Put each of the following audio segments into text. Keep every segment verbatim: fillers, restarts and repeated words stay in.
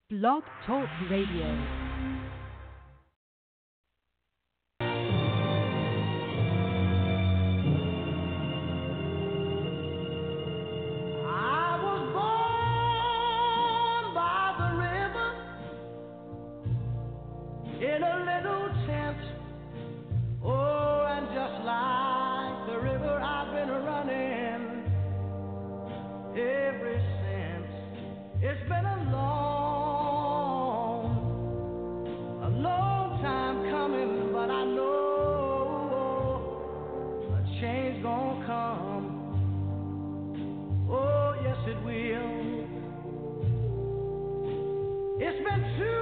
Blog Talk Radio. In a little tent, oh, and just like the river I've been running ever since. It's been a long, a long time coming, but I know a change gonna come. Oh, yes it will. It's been too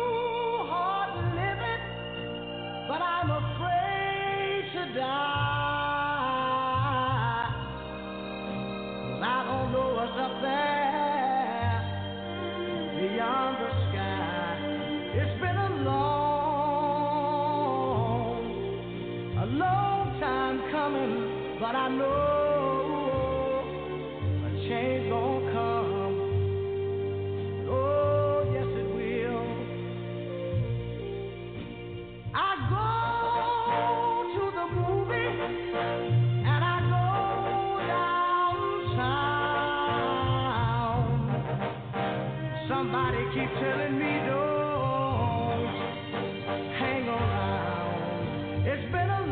but I'm afraid to die, 'cause I don't know what's up there beyond the sky. It's been a long, a long time coming, but I know a change gonna come. Oh, yes it will. I go to the movie and I go downtown. Somebody keep telling me don't hang around. It's been a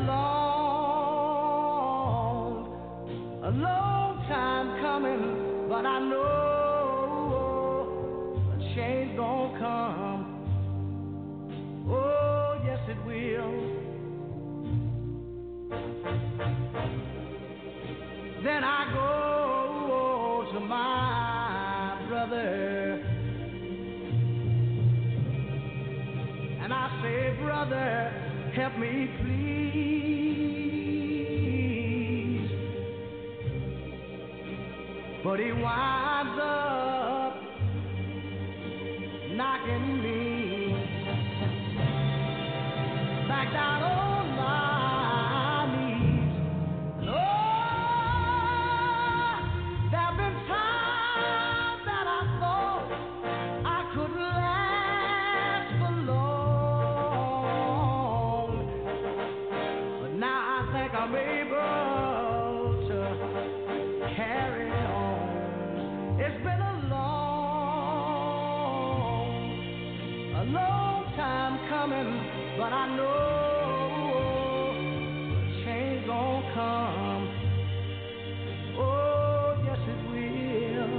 long, a long time coming, but I know a change gonna come. Oh, yes it will. Then I go to my brother and I say, brother, help me please. But he winds up knocking me back down on my knees. And oh, there've been times that I thought I couldn't last for long, but now I think I'm able to carry on. It's been a long, a long time coming, but I know a change gon' come. Oh, yes it will.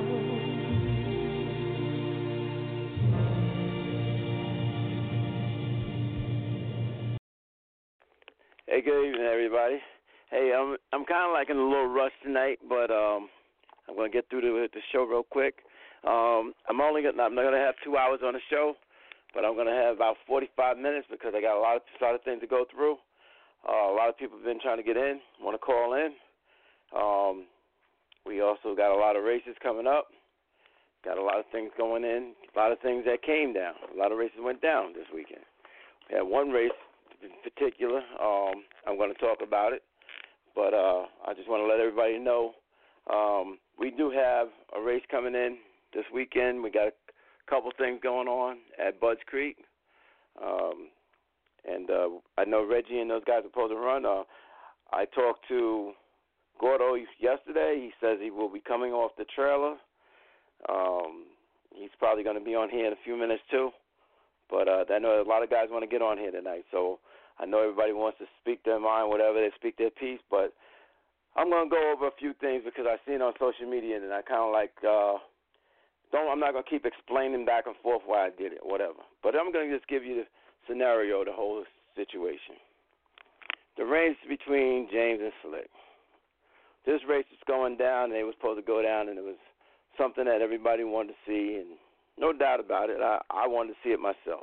Hey, good evening, everybody. Hey, I'm I'm kind of like in a little rush tonight, but um, I'm gonna get through the, the show real quick. Um, I'm only gonna I'm not gonna have two hours on the show. But I'm going to have about forty-five minutes because I got a lot of, a lot of things to go through. Uh, a lot of people have been trying to get in, want to call in. Um, we also got a lot of races coming up. Got a lot of things going in, a lot of things that came down. A lot of races went down this weekend. We had one race in particular. Um, I'm going to talk about it. But uh, I just want to let everybody know um, we do have a race coming in this weekend. We got a couple things going on at Budds Creek, um, and uh, I know Reggie and those guys are supposed to run. Uh, I talked to Gordo yesterday. He says he will be coming off the trailer. Um, he's probably going to be on here in a few minutes too, but uh, I know a lot of guys want to get on here tonight, so I know everybody wants to speak their mind, whatever, they speak their piece, but I'm going to go over a few things because I've seen it on social media, and I kind of like uh, – Don't, I'm not going to keep explaining back and forth why I did it, whatever. But I'm going to just give you the scenario, the whole situation. The race between James and Slick. This race was going down, and they were supposed to go down, and it was something that everybody wanted to see, and no doubt about it, I, I wanted to see it myself.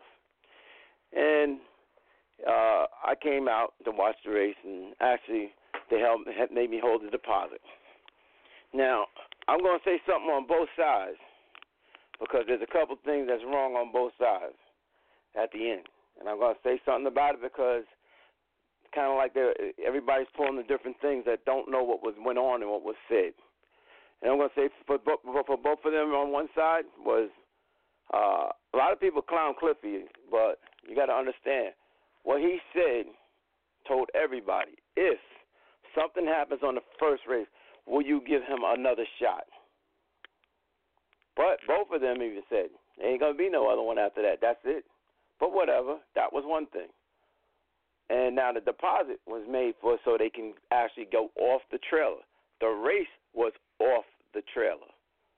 And uh, I came out to watch the race, and actually they helped, made me hold the deposit. Now, I'm going to say something on both sides, because there's a couple things that's wrong on both sides at the end. And I'm going to say something about it because kind of like everybody's pulling the different things that don't know what was went on and what was said. And I'm going to say for, for both of them on one side was Uh, a lot of people clown Cliffy, but you got to understand what he said. Told everybody, if something happens on the first race, will you give him another shot? But both of them even said, there ain't going to be no other one after that. That's it. But whatever, that was one thing. And now the deposit was made for so they can actually go off the trailer. The race was off the trailer.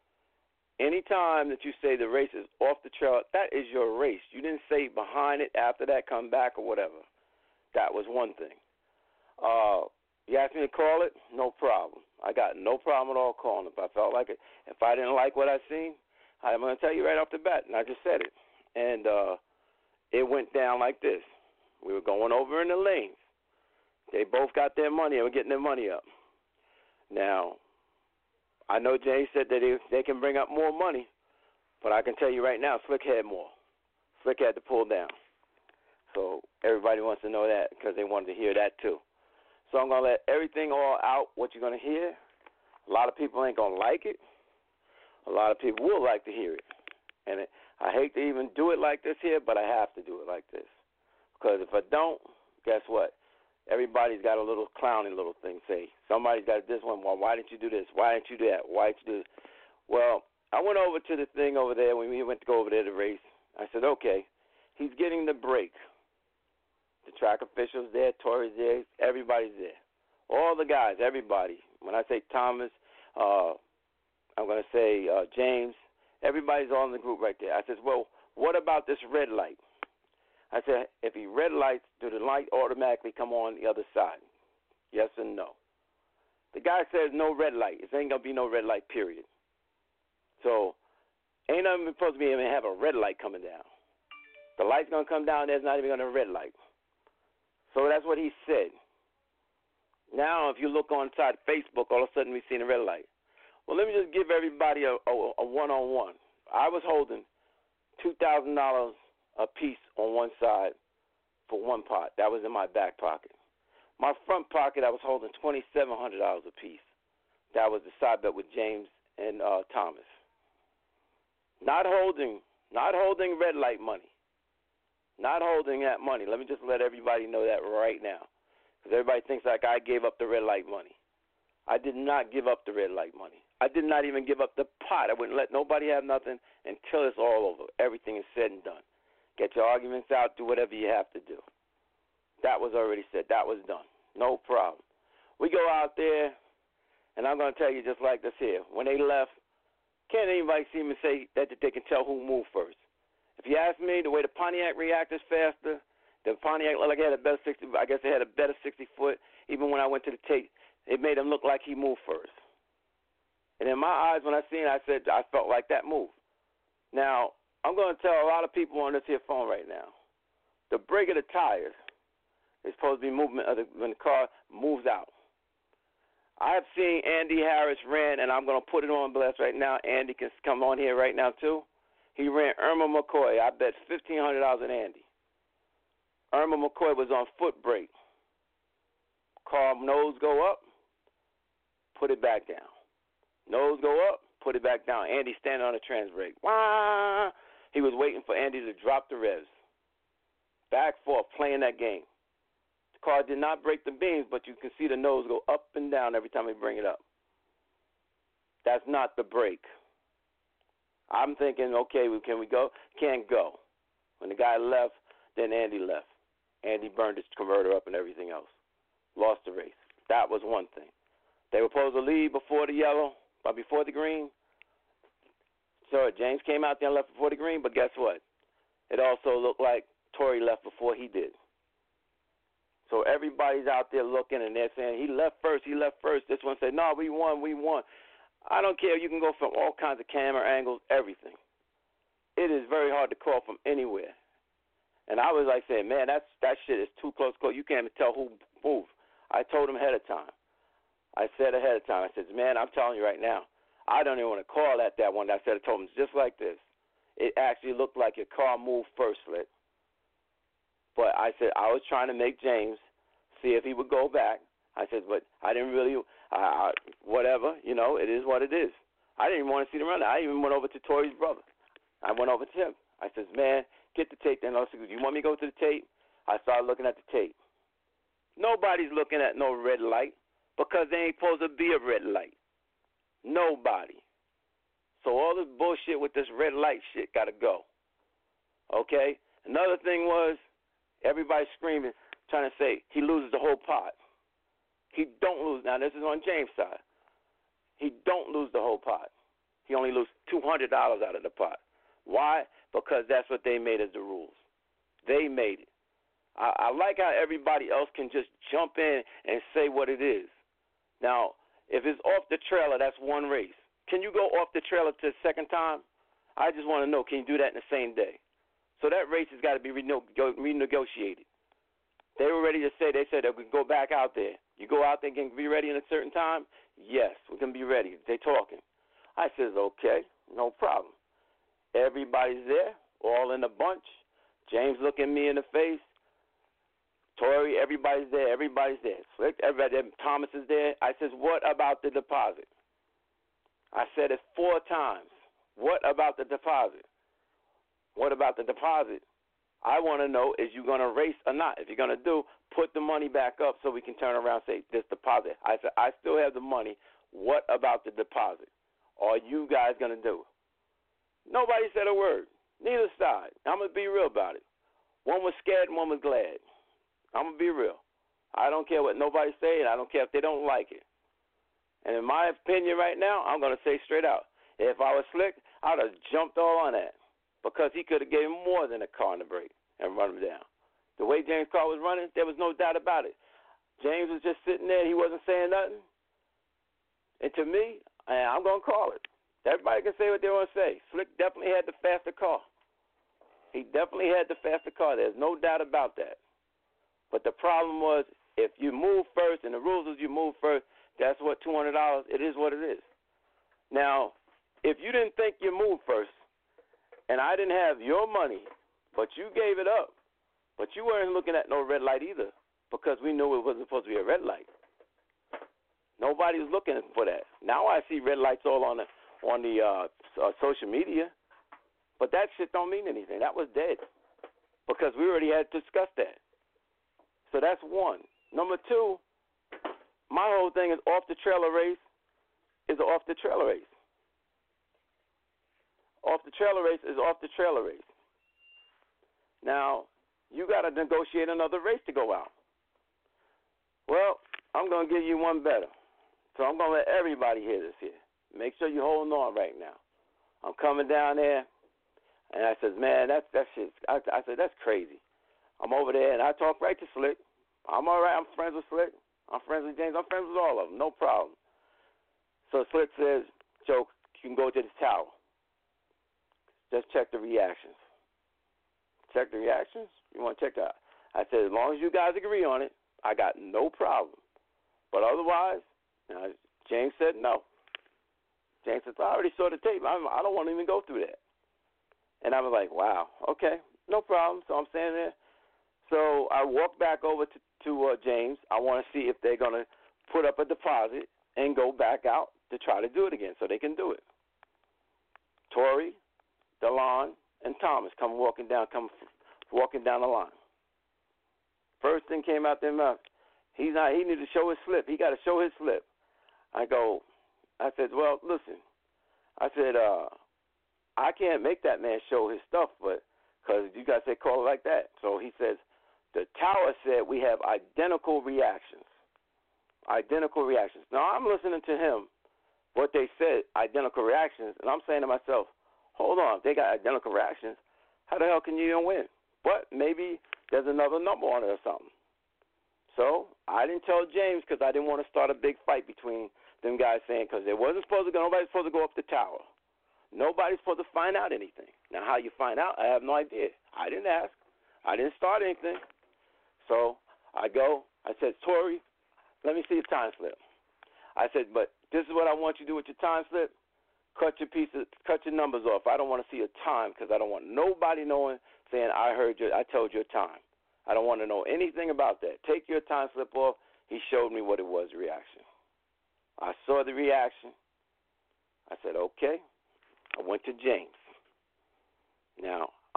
Anytime that you say the race is off the trailer, that is your race. You didn't say behind it, after that, come back or whatever. That was one thing. Uh, you asked me to call it? No problem. I got no problem at all calling it. If I felt like it, if I didn't like what I seen, I'm going to tell you right off the bat, and I just said it. And uh, it went down like this. We were going over in the lanes. They both got their money and were getting their money up. Now, I know Jay said that they, they can bring up more money, but I can tell you right now, Slick had more. Slick had to pull down. So everybody wants to know that because they wanted to hear that too. So I'm going to let everything all out, what you're going to hear. A lot of people ain't going to like it. A lot of people will like to hear it. And it, I hate to even do it like this here, but I have to do it like this. Because if I don't, guess what? Everybody's got a little clowning little thing. Say, somebody's got this one. Well, why didn't you do this? Why didn't you do that? Why didn't you do this? Well, I went over to the thing over there when we went to go over there to race. I said, okay, he's getting the break. The track officials there, Tori's there, everybody's there. All the guys, everybody. When I say Thomas, uh, I'm going to say uh, James, everybody's all in the group right there. I said, well, what about this red light? I said, if he red lights, do the light automatically come on the other side? Yes and no. The guy says no red light. It ain't going to be no red light, period. So ain't nothing supposed to be able to have a red light coming down. The light's going to come down, there's not even going to be a red light. So that's what he said. Now, if you look on inside Facebook, all of a sudden we see a red light. Well, let me just give everybody a, a, a one-on-one. I was holding two thousand dollars a piece on one side for one pot. That was in my back pocket. My front pocket, I was holding twenty-seven hundred dollars a piece. That was the side bet with James and uh, Thomas. Not holding, not holding red light money. Not holding that money. Let me just let everybody know that right now. Because everybody thinks like I gave up the red light money. I did not give up the red light money. I did not even give up the pot. I wouldn't let nobody have nothing until it's all over. Everything is said and done. Get your arguments out. Do whatever you have to do. That was already said. That was done. No problem. We go out there, and I'm going to tell you just like this here. When they left, can't anybody see me say that they can tell who moved first? If you ask me, the way the Pontiac reacted faster, the Pontiac looked like it had a better sixty. I guess it had a better sixty foot. Even when I went to the tape, it made him look like he moved first. And in my eyes, when I seen it, I said I felt like that move. Now I'm going to tell a lot of people on this here phone right now, the brake of the tires is supposed to be movement of the, when the car moves out. I have seen Andy Harris ran, and I'm going to put it on blast right now. Andy can come on here right now too. He ran Irma McCoy. I bet fifteen hundred dollars on Andy. Irma McCoy was on foot brake. Car nose go up, put it back down. Nose go up, put it back down. Andy standing on the trans brake. Wah! He was waiting for Andy to drop the revs. Back forth, playing that game. The car did not break the beams, but you can see the nose go up and down every time we bring it up. That's not the brake. I'm thinking, okay, can we go? Can't go. When the guy left, then Andy left. Andy burned his converter up and everything else. Lost the race. That was one thing. They were supposed to lead before the yellow, but before the green. So James came out there and left before the green, but guess what? It also looked like Tori left before he did. So everybody's out there looking, and they're saying, he left first, he left first. This one said, no, we won, we won. I don't care. You can go from all kinds of camera angles, everything. It is very hard to call from anywhere. And I was like saying, man, that's, that shit is too close. You can't even tell who moved. I told him ahead of time. I said ahead of time. I said, man, I'm telling you right now, I don't even want to call that that one. I said, I told him just like this. It actually looked like your car moved first, Slick. But I said, I was trying to make James see if he would go back. I said, but I didn't really, uh, I, whatever, you know, it is what it is. I didn't even want to see the runner. I even went over to Tori's brother. I went over to him. I says, man, get the tape. Then I said, do you want me to go to the tape? I started looking at the tape. Nobody's looking at no red light because there ain't supposed to be a red light. Nobody. So all this bullshit with this red light shit got to go. Okay? Another thing was everybody screaming, trying to say he loses the whole pot. He don't lose. Now, this is on James' side. He don't lose the whole pot. He only loses two hundred dollars out of the pot. Why? Because that's what they made as the rules. They made it. I, I like how everybody else can just jump in and say what it is. Now, if it's off the trailer, that's one race. Can you go off the trailer to the second time? I just want to know, can you do that in the same day? So that race has got to be renegotiated. They were ready to say, they said that we can go back out there. You go out there and can be ready in a certain time? Yes, we can be ready. They talking. I says, okay, no problem. Everybody's there, all in a bunch. James looking me in the face. Tori, everybody's there. Everybody's there. Slick, everybody there. Thomas is there. I says, what about the deposit? I said it four times. What about the deposit? What about the deposit? I want to know, is you going to race or not? If you're going to do, put the money back up so we can turn around and say, this deposit. I said, I still have the money. What about the deposit? Are you guys going to do it? Nobody said a word. Neither side. I'm going to be real about it. One was scared and one was glad. I'm going to be real. I don't care what nobody say, and I don't care if they don't like it. And in my opinion right now, I'm going to say straight out, if I was Slick, I would have jumped all on that because he could have gave him more than a car in the break and run him down. The way James Carr was running, there was no doubt about it. James was just sitting there. He wasn't saying nothing. And to me, I'm going to call it. Everybody can say what they want to say. Slick definitely had the faster car. He definitely had the faster car. There's no doubt about that. But the problem was, if you move first, and the rules is you move first, that's what two hundred dollars, it is what it is. Now, if you didn't think you moved first, and I didn't have your money, but you gave it up, but you weren't looking at no red light either because we knew it wasn't supposed to be a red light. Nobody was looking for that. Now I see red lights all on the on the uh, uh, social media, but that shit don't mean anything. That was dead because we already had discussed that. So that's one. Number two, my whole thing is off the trailer race is an off the trailer race. Off the trailer race is off the trailer race. Now, you got to negotiate another race to go out. Well, I'm going to give you one better. So I'm going to let everybody hear this here. Make sure you're holding on right now. I'm coming down there, and I said, man, that's that shit. I, I said, that's crazy. I'm over there, and I talk right to Slick. I'm all right. I'm friends with Slick. I'm friends with James. I'm friends with all of them. No problem. So Slick says, Joe, you can go to the tower. Just check the reactions. Check the reactions? You want to check that? I said, as long as you guys agree on it, I got no problem. But otherwise, now, James said no. James said, I already saw the tape. I'm, I don't want to even go through that. And I was like, wow, okay, no problem. So I'm standing there. So I walked back over to, to uh, James. I want to see if they're going to put up a deposit and go back out to try to do it again so they can do it. Tori, DeLon, and Thomas come walking down, come walking down the line. First thing came out their mouth, he's not. He needed to show his slip. He got to show his slip. I go, I said, well, listen. I said, uh, I can't make that man show his stuff, but because you guys say call it like that. So he says, the tower said we have identical reactions. Identical reactions. Now I'm listening to him, what they said, identical reactions, and I'm saying to myself, hold on, if they got identical reactions, how the hell can you even win? But maybe there's another number on it or something. So I didn't tell James because I didn't want to start a big fight between them guys saying because they wasn't supposed to go, nobody's supposed to go up the tower. Nobody's supposed to find out anything. Now, how you find out, I have no idea. I didn't ask. I didn't start anything. So I go, I said, Tori, let me see your time slip. I said, but this is what I want you to do with your time slip. Cut your pieces, cut your numbers off. I don't want to see a time because I don't want nobody knowing, saying I heard you, I told you a time. I don't want to know anything about that. Take your time slip off. He showed me what it was, the reaction. I saw the reaction. I said, okay. I went to James.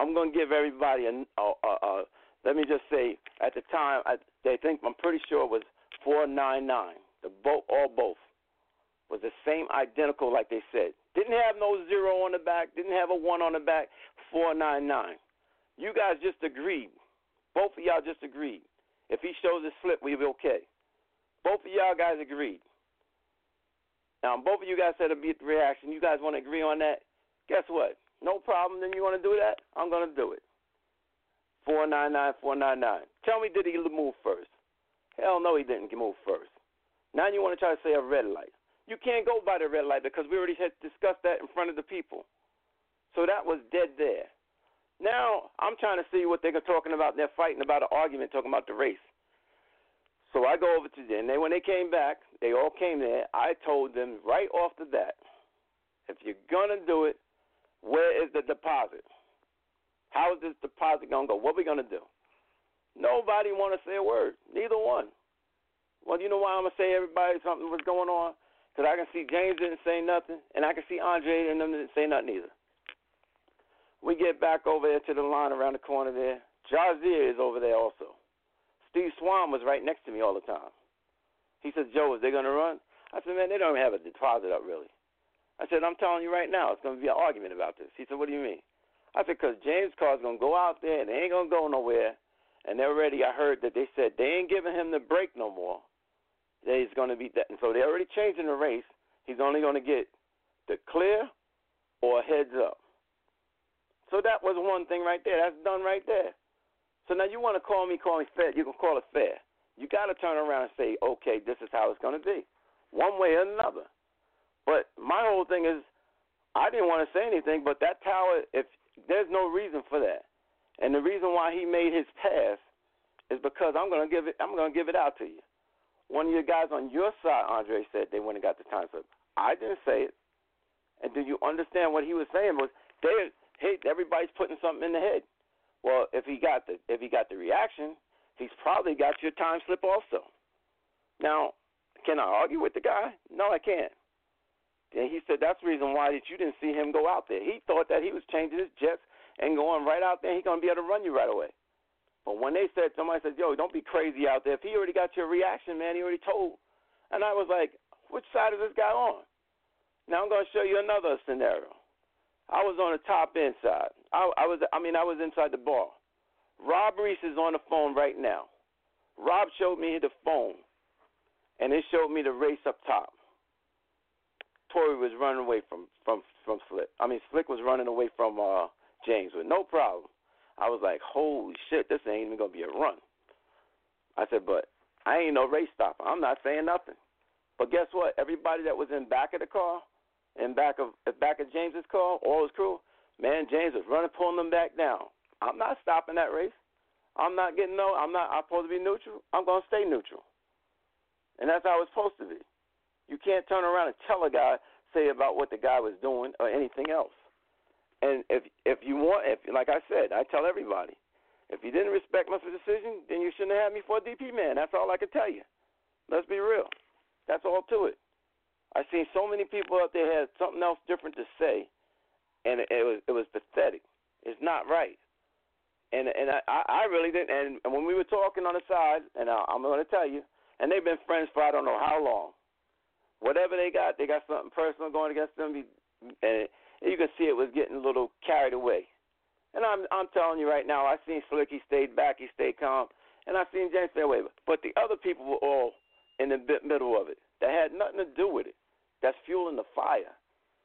I'm going to give everybody a, a, a, a, let me just say, at the time, I, they think, I'm pretty sure it was four ninety-nine. The both, all both was the same, identical, like they said. Didn't have no zero on the back, didn't have a one on the back, four ninety-nine. You guys just agreed. Both of y'all just agreed. If he shows his slip, we'll be okay. Both of y'all guys agreed. Now, both of you guys said a beat the reaction. You guys want to agree on that? Guess what? No problem. Then you want to do that? I'm going to do it. four ninety-nine, four ninety-nine. Tell me, did he move first? Hell no, he didn't move first. Now you want to try to say a red light. You can't go by the red light because we already had discussed that in front of the people. So that was dead there. Now I'm trying to see what they're talking about. They're fighting about an argument, talking about the race. So I go over to them. They, when they came back, they all came there. I told them right off the bat, if you're going to do it, where is the deposit? How is this deposit going to go? What are we going to do? Nobody want to say a word. Neither one. Well, you know why I'm going to say everybody something was going on? Because I can see James didn't say nothing, and I can see Andre and them didn't say nothing either. We get back over there to the line around the corner there. Jazier is over there also. Steve Swan was right next to me all the time. He said, Joe, is they going to run? I said, man, they don't even have a deposit up, really. I said, I'm telling you right now, it's going to be an argument about this. He said, what do you mean? I said, because James' car's going to go out there, and they ain't going to go nowhere. And they're already, I heard that they said they ain't giving him the break no more. He's going to be that. And so they're already changing the race. He's only going to get the clear or heads up. So that was one thing right there. That's done right there. So now you want to call me, call me fair. You can call it fair. You got to turn around and say, okay, this is how it's going to be, one way or another. But my whole thing is, I didn't want to say anything, but that tower, if there's no reason for that, and the reason why he made his pass is because I'm going to give it. I'm going to give it out to you. One of your guys on your side, Andre, said they went and got the time slip. I didn't say it. And do you understand what he was saying? Was they, hey, everybody's putting something in the head. Well, if he got the if he got the reaction, he's probably got your time slip also. Now, can I argue with the guy? No, I can't. And he said that's the reason why that you didn't see him go out there. He thought that he was changing his jets and going right out there. He's going to be able to run you right away. But when they said, somebody said, yo, don't be crazy out there. If he already got your reaction, man, he already told. And I was like, which side is this guy on? Now I'm going to show you another scenario. I was on the top end side. I, I was, I mean, I was inside the bar. Rob Reese is on the phone right now. Rob showed me the phone, and it showed me the race up top. Torrey was running away from, from, from Slick. I mean, Slick was running away from uh, James with no problem. I was like, holy shit, this ain't even going to be a run. I said, but I ain't no race stopper. I'm not saying nothing. But guess what? Everybody that was in back of the car, in back of back of James's car, all his crew, man, James was running, pulling them back down. I'm not stopping that race. I'm not getting no, I'm not, I'm supposed to be neutral. I'm going to stay neutral. And that's how it's supposed to be. You can't turn around and tell a guy, say about what the guy was doing or anything else. And if if you want, if like I said, I tell everybody, if you didn't respect my decision, then you shouldn't have me for a D P man. That's all I can tell you. Let's be real. That's all to it. I've seen so many people out there had something else different to say, and it, it was it was pathetic. It's not right. And and I, I really didn't. And, and when we were talking on the side, and I, I'm going to tell you, and they've been friends for I don't know how long. Whatever they got, they got something personal going against them, and you can see it was getting a little carried away. And I'm I'm telling you right now, I seen Slick, he stayed back, he stayed calm, and I seen James stay away. But the other people were all in the middle of it. That had nothing to do with it. That's fueling the fire.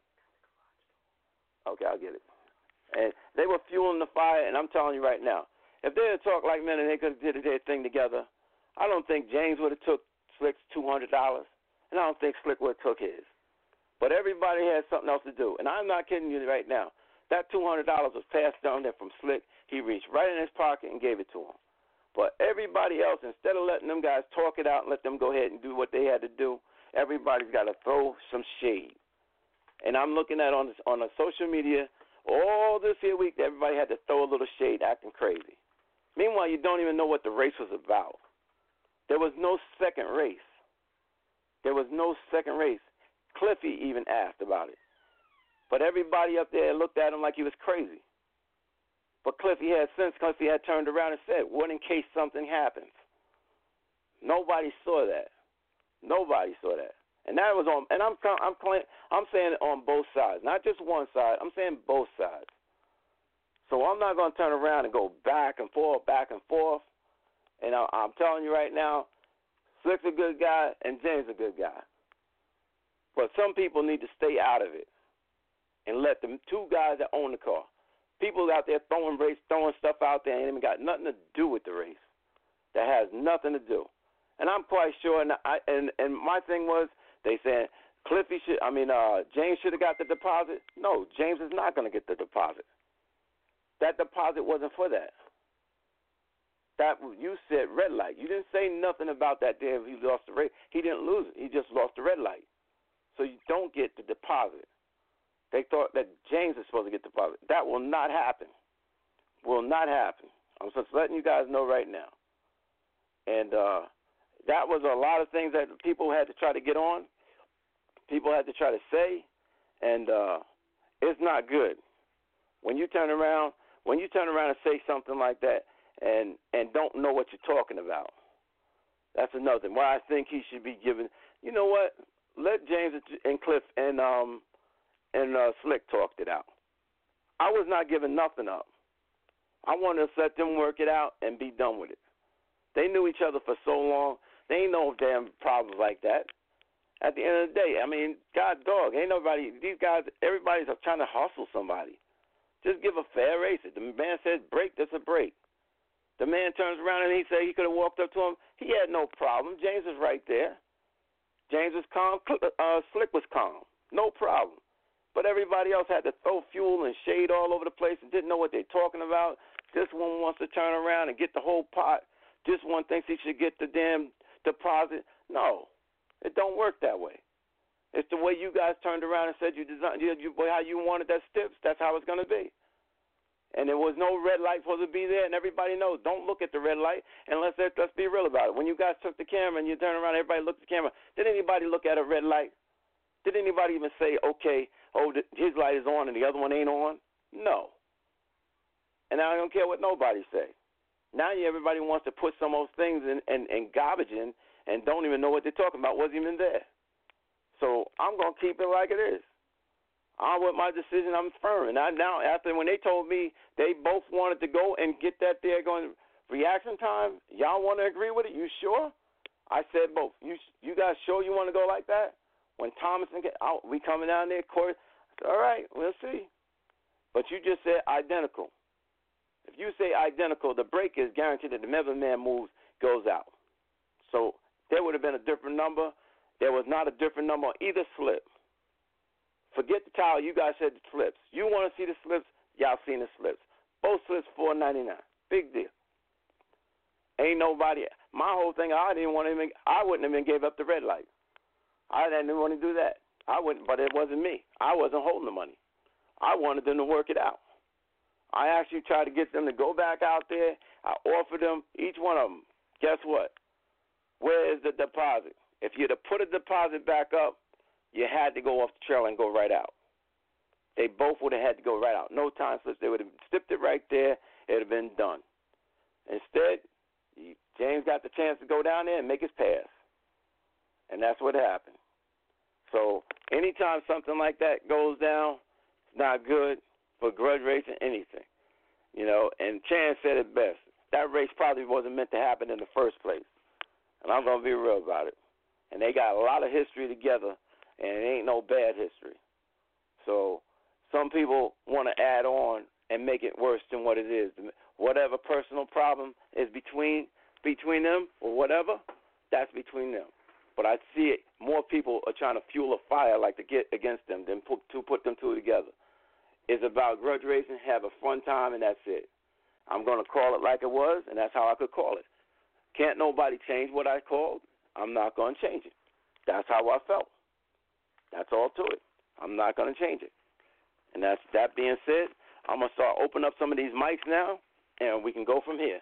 Okay, I'll get it. And they were fueling the fire, and I'm telling you right now, if they had talked like men and they could have did their thing together, I don't think James would have took Slick's two hundred dollars, and I don't think Slick would have took his. But everybody had something else to do, and I'm not kidding you right now. That two hundred dollars was passed down there from Slick. He reached right in his pocket and gave it to him. But everybody else, instead of letting them guys talk it out and let them go ahead and do what they had to do, everybody's got to throw some shade. And I'm looking at on on the social media all this here week, everybody had to throw a little shade, acting crazy. Meanwhile, you don't even know what the race was about. There was no second race. There was no second race. Cliffy even asked about it. But everybody up there looked at him like he was crazy. But Cliffy had sense. Cliffy had turned around and said, "What in case something happens?" Nobody saw that. Nobody saw that. And that was on. And I'm I'm I'm saying it on both sides, not just one side. I'm saying both sides. So I'm not going to turn around and go back and forth, back and forth. And I, I'm telling you right now, Slick's a good guy and James a good guy. But some people need to stay out of it and let the two guys that own the car. People out there throwing race, throwing stuff out there ain't even got nothing to do with the race. That has nothing to do. And I'm quite sure. And I, and, and my thing was, they said Cliffy should. I mean, uh, James should have got the deposit. No, James is not going to get the deposit. That deposit wasn't for that. That you said red light. You didn't say nothing about that day if he lost the race. He didn't lose it. He just lost the red light. So you don't get the deposit. They thought that James is supposed to get the deposit. That will not happen. Will not happen. I'm just letting you guys know right now. And uh, that was a lot of things that people had to try to get on. People had to try to say, and uh, it's not good. When you turn around, when you turn around and say something like that, and and don't know what you're talking about, that's another thing. Why I think he should be given. You know what? Let James and Cliff and um and uh, Slick talked it out. I was not giving nothing up. I wanted to let them work it out and be done with it. They knew each other for so long. They ain't no damn problems like that. At the end of the day, I mean, God dog, ain't nobody, these guys, everybody's trying to hustle somebody. Just give a fair race. If the man says break, that's a break. The man turns around and he said he could have walked up to him. He had no problem. James was right there. James was calm. Uh, Slick was calm. No problem. But everybody else had to throw fuel and shade all over the place and didn't know what they're talking about. This one wants to turn around and get the whole pot. This one thinks he should get the damn deposit. No, it don't work that way. It's the way you guys turned around and said you designed, you, you, how you wanted that steps. That's how it's going to be. And there was no red light supposed to be there, and everybody knows. Don't look at the red light, and let's let's be real about it. When you guys took the camera and you turn around, everybody looked at the camera. Did anybody look at a red light? Did anybody even say, okay, oh, his light is on and the other one ain't on? No. And I don't care what nobody say. Now everybody wants to put some of those things in, in, in garbage in and don't even know what they're talking about, wasn't even there. So I'm going to keep it like it is. I'm with my decision. I'm firm. And I now, after when they told me they both wanted to go and get that there going reaction time, y'all want to agree with it? You sure? I said both. You you guys sure you want to go like that? When Thomas and get out, we coming down there, Corey. All right, we'll see. But you just said identical. If you say identical, the break is guaranteed that the Member Man moves goes out. So there would have been a different number. There was not a different number on either slip. Forget the towel. You guys said the slips. You want to see the slips? Y'all seen the slips. Both slips four ninety-nine. Big deal. Ain't nobody. My whole thing, I didn't want to even. I wouldn't have even gave up the red light. I didn't want to do that. I wouldn't, but it wasn't me. I wasn't holding the money. I wanted them to work it out. I actually tried to get them to go back out there. I offered them, each one of them, guess what? Where is the deposit? If you'd have put a deposit back up, you had to go off the trail and go right out. They both would have had to go right out. No time slips. They would have slipped it right there. It would have been done. Instead, James got the chance to go down there and make his pass. And that's what happened. So anytime something like that goes down, it's not good for grudge racing, anything. You know, and Chance said it best. That race probably wasn't meant to happen in the first place. And I'm going to be real about it. And they got a lot of history together, and it ain't no bad history. So some people want to add on and make it worse than what it is. Whatever personal problem is between between them or whatever, that's between them. But I see it, more people are trying to fuel a fire like to get against them than put, to put them two together. It's about grudge racing, have a fun time, and that's it. I'm going to call it like it was, and that's how I could call it. Can't nobody change what I called. I'm not going to change it. That's how I felt. That's all to it. I'm not going to change it. And that's that being said, I'm going to start opening up some of these mics now, and we can go from here.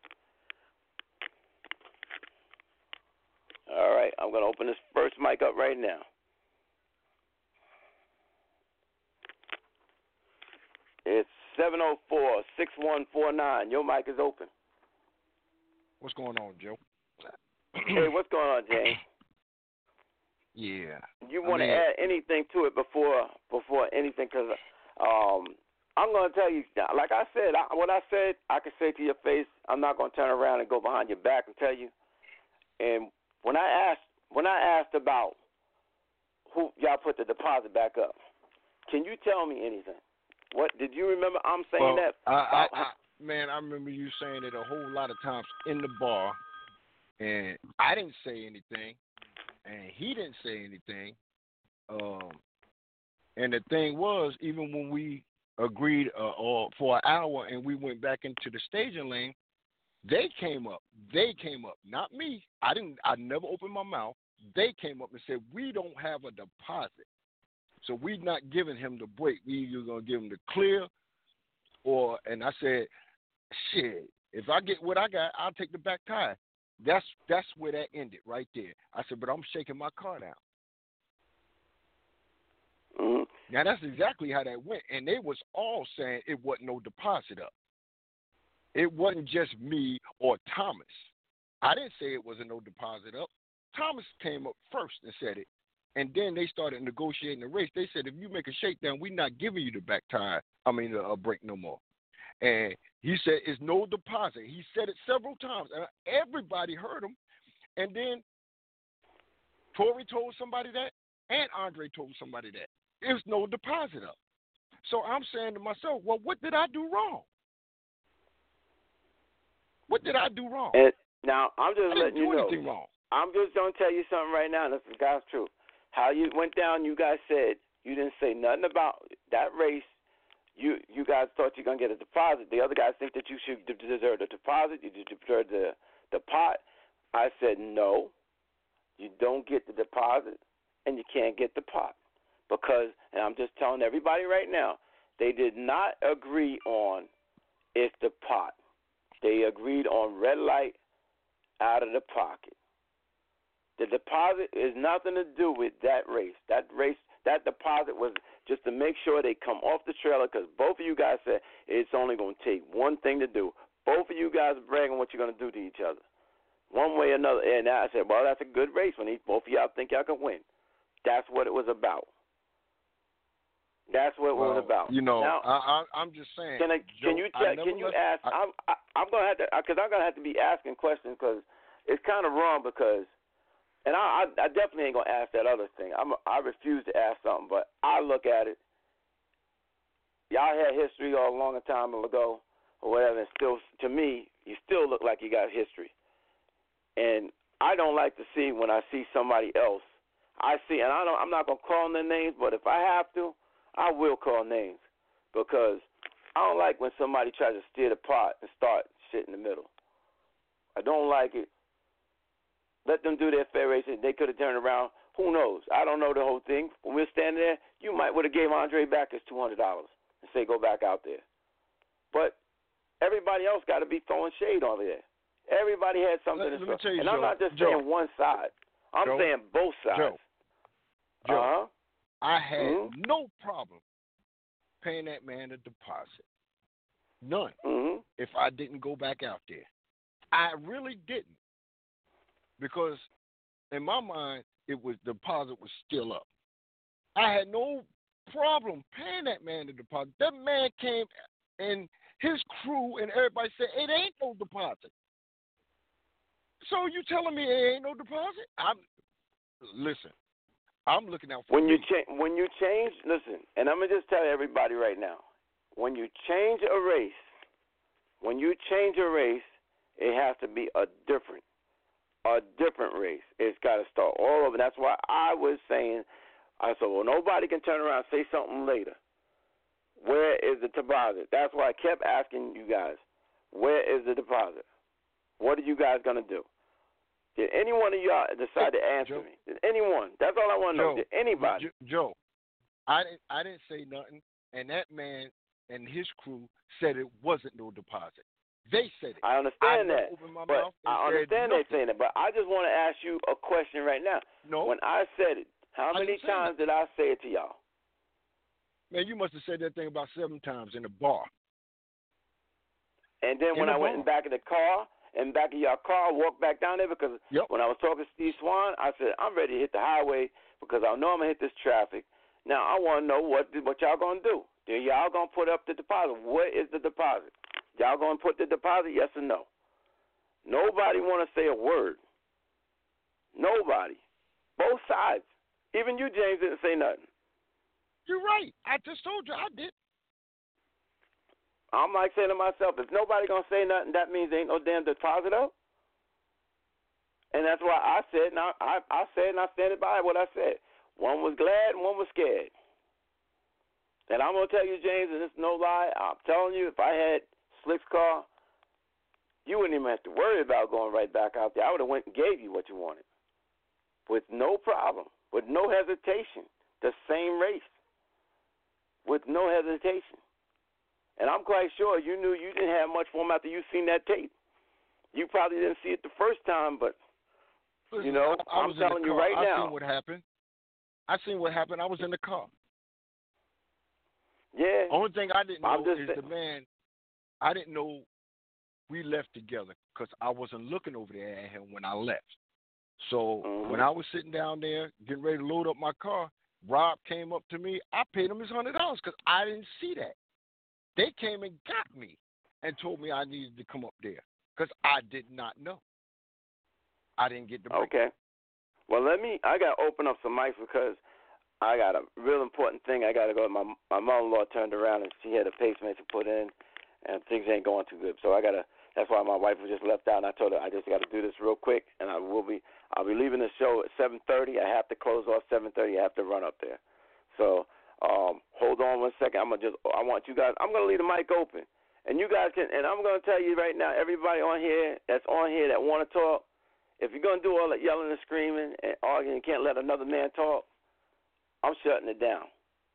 All right, I'm going to open this first mic up right now. It's seven oh four, six one four nine. Your mic is open. What's going on, Joe? Hey, what's going on, James? Yeah. You want I to mean, add anything to it before before anything? Because um, I'm going to tell you, like I said, I, what I said, I can say to your face. I'm not going to turn around and go behind your back and tell you. And when I asked, when I asked about who y'all put the deposit back up, can you tell me anything? What did you remember? I'm saying well, that. I, I, I, man, I remember you saying it a whole lot of times in the bar, and I didn't say anything, and he didn't say anything. Um, and the thing was, even when we agreed uh, or for an hour and we went back into the staging lane, they came up. They came up, not me. I didn't. I never opened my mouth. They came up and said, we don't have a deposit. So we're not giving him the break. We either going to give him the clear or, and I said, shit, if I get what I got, I'll take the back tire. That's that's where that ended right there. I said, but I'm shaking my car down. Mm-hmm. Now, that's exactly how that went. And they was all saying it wasn't no deposit up. It wasn't just me or Thomas. I didn't say it wasn't no deposit up. Thomas came up first and said it. And then they started negotiating the race. They said, if you make a shakedown, we're not giving you the back tire. I mean, a, a break no more. And he said, it's no deposit. He said it several times. And everybody heard him. And then Tory told somebody that, and Andre told somebody that. There's no deposit up. So I'm saying to myself, well, what did I do wrong? What did I do wrong? And now, I'm just I letting didn't do you know. anything wrong. I'm just going to tell you something right now. This is God's truth. How you went down, you guys said you didn't say nothing about that race. You you guys thought you're going to get a deposit. The other guys think that you should deserve the deposit. You deserve the, the pot. I said, no, you don't get the deposit, and you can't get the pot. Because, and I'm just telling everybody right now, they did not agree on it's the pot. They agreed on red light out of the pocket. The deposit is nothing to do with that race. That race, that deposit was just to make sure they come off the trailer because both of you guys said it's only going to take one thing to do. Both of you guys are bragging what you're going to do to each other, one way or another. And I said, well, that's a good race when both of y'all think y'all can win. That's what it was about. That's what it well, was about. You know, now, I, I, I'm just saying. Can I, Joe, can you tell, can you let, ask? I, I'm I, I'm gonna have to because I'm gonna have to be asking questions because it's kind of wrong because, and I, I I definitely ain't gonna ask that other thing. I'm I refuse to ask something, but I look at it. Y'all had history all a long time ago or whatever, and still to me you still look like you got history, and I don't like to see when I see somebody else. I see, and I don't. I'm not gonna call their names, but if I have to, I will call names because I don't like when somebody tries to steer the pot and start shit in the middle. I don't like it. Let them do their fair race. They could have turned around. Who knows? I don't know the whole thing. When we're standing there, you might would have gave Andre back his two hundred dollars and say go back out there. But everybody else got to be throwing shade over there. Everybody had something let, to let me say. tell you, And Joe, I'm not just Joe, saying one side. I'm Joe, saying both sides. Joe, Joe, uh-huh. I had mm-hmm. no problem paying that man a deposit. None. Mm-hmm. If I didn't go back out there. I really didn't. Because in my mind, it was the deposit was still up. I had no problem paying that man the deposit. That man came and his crew and everybody said, it ain't no deposit. So you telling me it ain't no deposit? I'm listen. I'm looking out for when you me. cha- when you change. Listen, and I'm gonna just tell everybody right now. When you change a race, when you change a race, it has to be a different, a different race. It's got to start all over. That's why I was saying, I said, well, nobody can turn around and say something later. Where is the deposit? That's why I kept asking you guys, where is the deposit? What are you guys gonna do? Did any one of y'all decide to answer Joe, me? Did anyone? That's all I want to know. Joe, Did anybody? Joe, I didn't. I didn't say nothing, and that man and his crew said it wasn't no deposit. They said it. I understand I that, opened my but mouth and I said understand nothing. they saying it. But I just want to ask you a question right now. No. When I said it, how I many didn't say times did I say it to y'all? Man, you must have said that thing about seven times in the bar. And then in when the I went bar. in back of the car, in back of your car, I walked back down there because Yep. when I was talking to Steve Swan, I said, I'm ready to hit the highway because I know I'm going to hit this traffic. Now, I want to know what what y'all going to do. Then y'all going to put up the deposit. What is the deposit? Y'all going to put the deposit, yes or no? Nobody want to say a word. Nobody. Both sides. Even you, James, didn't say nothing. You're right. I just told you I did. I'm like saying to myself, if nobody going to say nothing, that means there ain't no damn deposit up. And that's why I said, and I, I, I said, and I stand by what I said. One was glad and one was scared. And I'm going to tell you, James, and it's no lie, I'm telling you, if I had Slick's car, you wouldn't even have to worry about going right back out there. I would have went and gave you what you wanted. With no problem. With no hesitation. The same race. With no hesitation. And I'm quite sure you knew you didn't have much for him after you seen that tape. You probably didn't see it the first time, but, Listen, you know, I, I I'm was telling in the you car. right I now. seen what happened. I seen what happened. I was in the car. Yeah. Only thing I didn't I'm know just is saying. the man, I didn't know we left together because I wasn't looking over there at him when I left. So Mm-hmm. when I was sitting down there getting ready to load up my car, Rob came up to me. I paid him his one hundred dollars because I didn't see that. They came and got me and told me I needed to come up there because I did not know. I didn't get the break. Okay. Well, let me, I got to open up some mics because I got a real important thing. I got to go. My my mother-in-law turned around and she had a pacemaker put in, and things ain't going too good. So I got to. That's why my wife was just left out, and I told her I just got to do this real quick, and I will be. I'll be leaving the show at seven thirty. I have to close off seven thirty. I have to run up there. So um, hold on one second. I'm gonna just. I want you guys. I'm gonna leave the mic open, and you guys can. And I'm gonna tell you right now, everybody on here that's on here that want to talk. If you're going to do all that yelling and screaming and arguing and can't let another man talk, I'm shutting it down.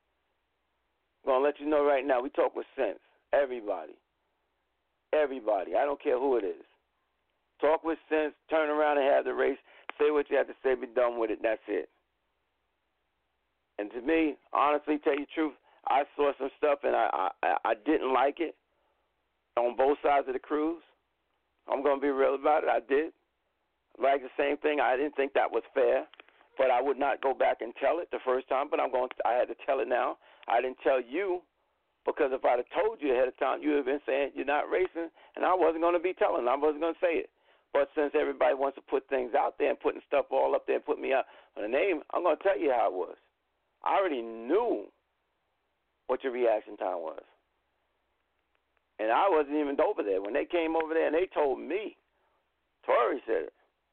I'm going to let you know right now, we talk with sense. Everybody. Everybody. I don't care who it is. Talk with sense, turn around and have the race, say what you have to say, be done with it, that's it. And to me, honestly, tell you the truth, I saw some stuff and I, I, I didn't like it on both sides of the cruise. I'm going to be real about it. I did. Like the same thing, I didn't think that was fair, but I would not go back and tell it the first time. But I'm going. To, I had to tell it now. I didn't tell you because if I'd have told you ahead of time, you would have been saying you're not racing, and I wasn't going to be telling. I wasn't going to say it. But since everybody wants to put things out there and putting stuff all up there and put me out on a name, I'm going to tell you how it was. I already knew what your reaction time was, and I wasn't even over there when they came over there and they told me. Tori said it.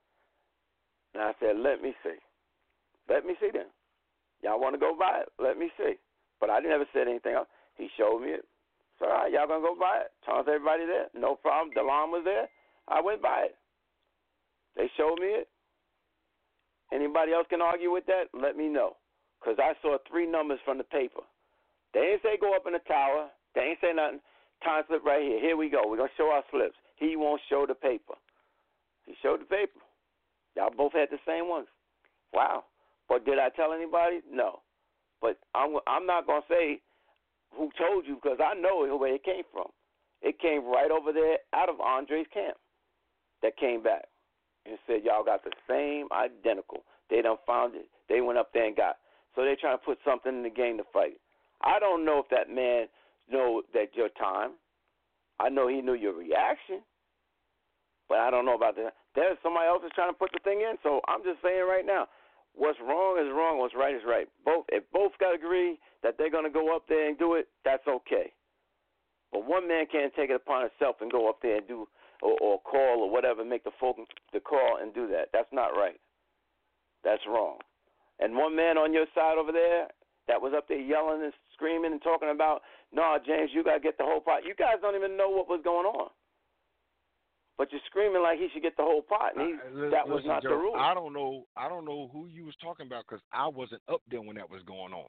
And I said, let me see. Let me see then. Y'all want to go buy it? Let me see. But I never said anything else. He showed me it. So, all right, y'all going to go buy it? Turns everybody there. No problem. DeLon was there. I went buy it. They showed me it. Anybody else can argue with that? Let me know. Because I saw three numbers from the paper. They ain't say go up in the tower. They ain't say nothing. Time slip right here. Here we go. We're going to show our slips. He won't show the paper. He showed the paper. Y'all both had the same ones. Wow. But did I tell anybody? No. But I'm I'm not going to say who told you because I know where it came from. It came right over there out of Andre's camp that came back and said, y'all got the same identical. They done found it. They went up there and got. So they're trying to put something in the game to fight. I don't know if that man know that your time. I know he knew your reaction. But I don't know about that. There's somebody else is trying to put the thing in. So I'm just saying right now, what's wrong is wrong. What's right is right. Both, if both got to agree that they're going to go up there and do it, that's okay. But one man can't take it upon himself and go up there and do or, or call or whatever, make the folk the call and do that. That's not right. That's wrong. And one man on your side over there that was up there yelling and screaming and talking about, no, James, you got to get the whole pot. You guys don't even know what was going on. But you're screaming like he should get the whole pot, and he, Uh, that was listen, not Joe, the rule. I don't know. I don't know who you was talking about because I wasn't up there when that was going on.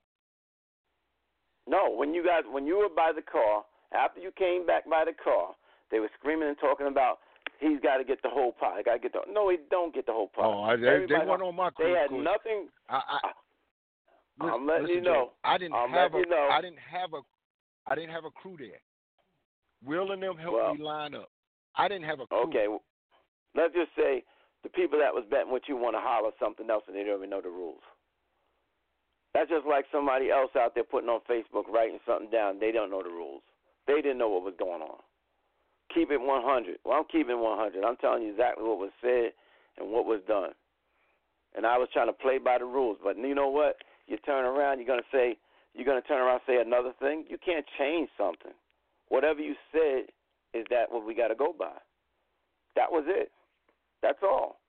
No, when you guys, when you were by the car, after you came back by the car, they were screaming and talking about he's got to get the whole pot. I got to get the. No, he don't get the whole pot. Oh, I, they, they weren't on my crew. They had nothing. I, I, listen, I'm letting listen, you know. Joe, I didn't I'm have a. you know. I didn't have a. I didn't have a crew there. Will and them helped well, me line up. I didn't have a clue. Okay, well, let's just say the people that was betting with you want to holler something else and they don't even know the rules. That's just like somebody else out there putting on Facebook, writing something down. They don't know the rules. They didn't know what was going on. Keep it one hundred. Well, I'm keeping one hundred. I'm telling you exactly what was said and what was done. And I was trying to play by the rules. But you know what? You turn around, you're going to say, you're going to turn around and say another thing. You can't change something. Whatever you said is that what we got to go by. That was it. That's all.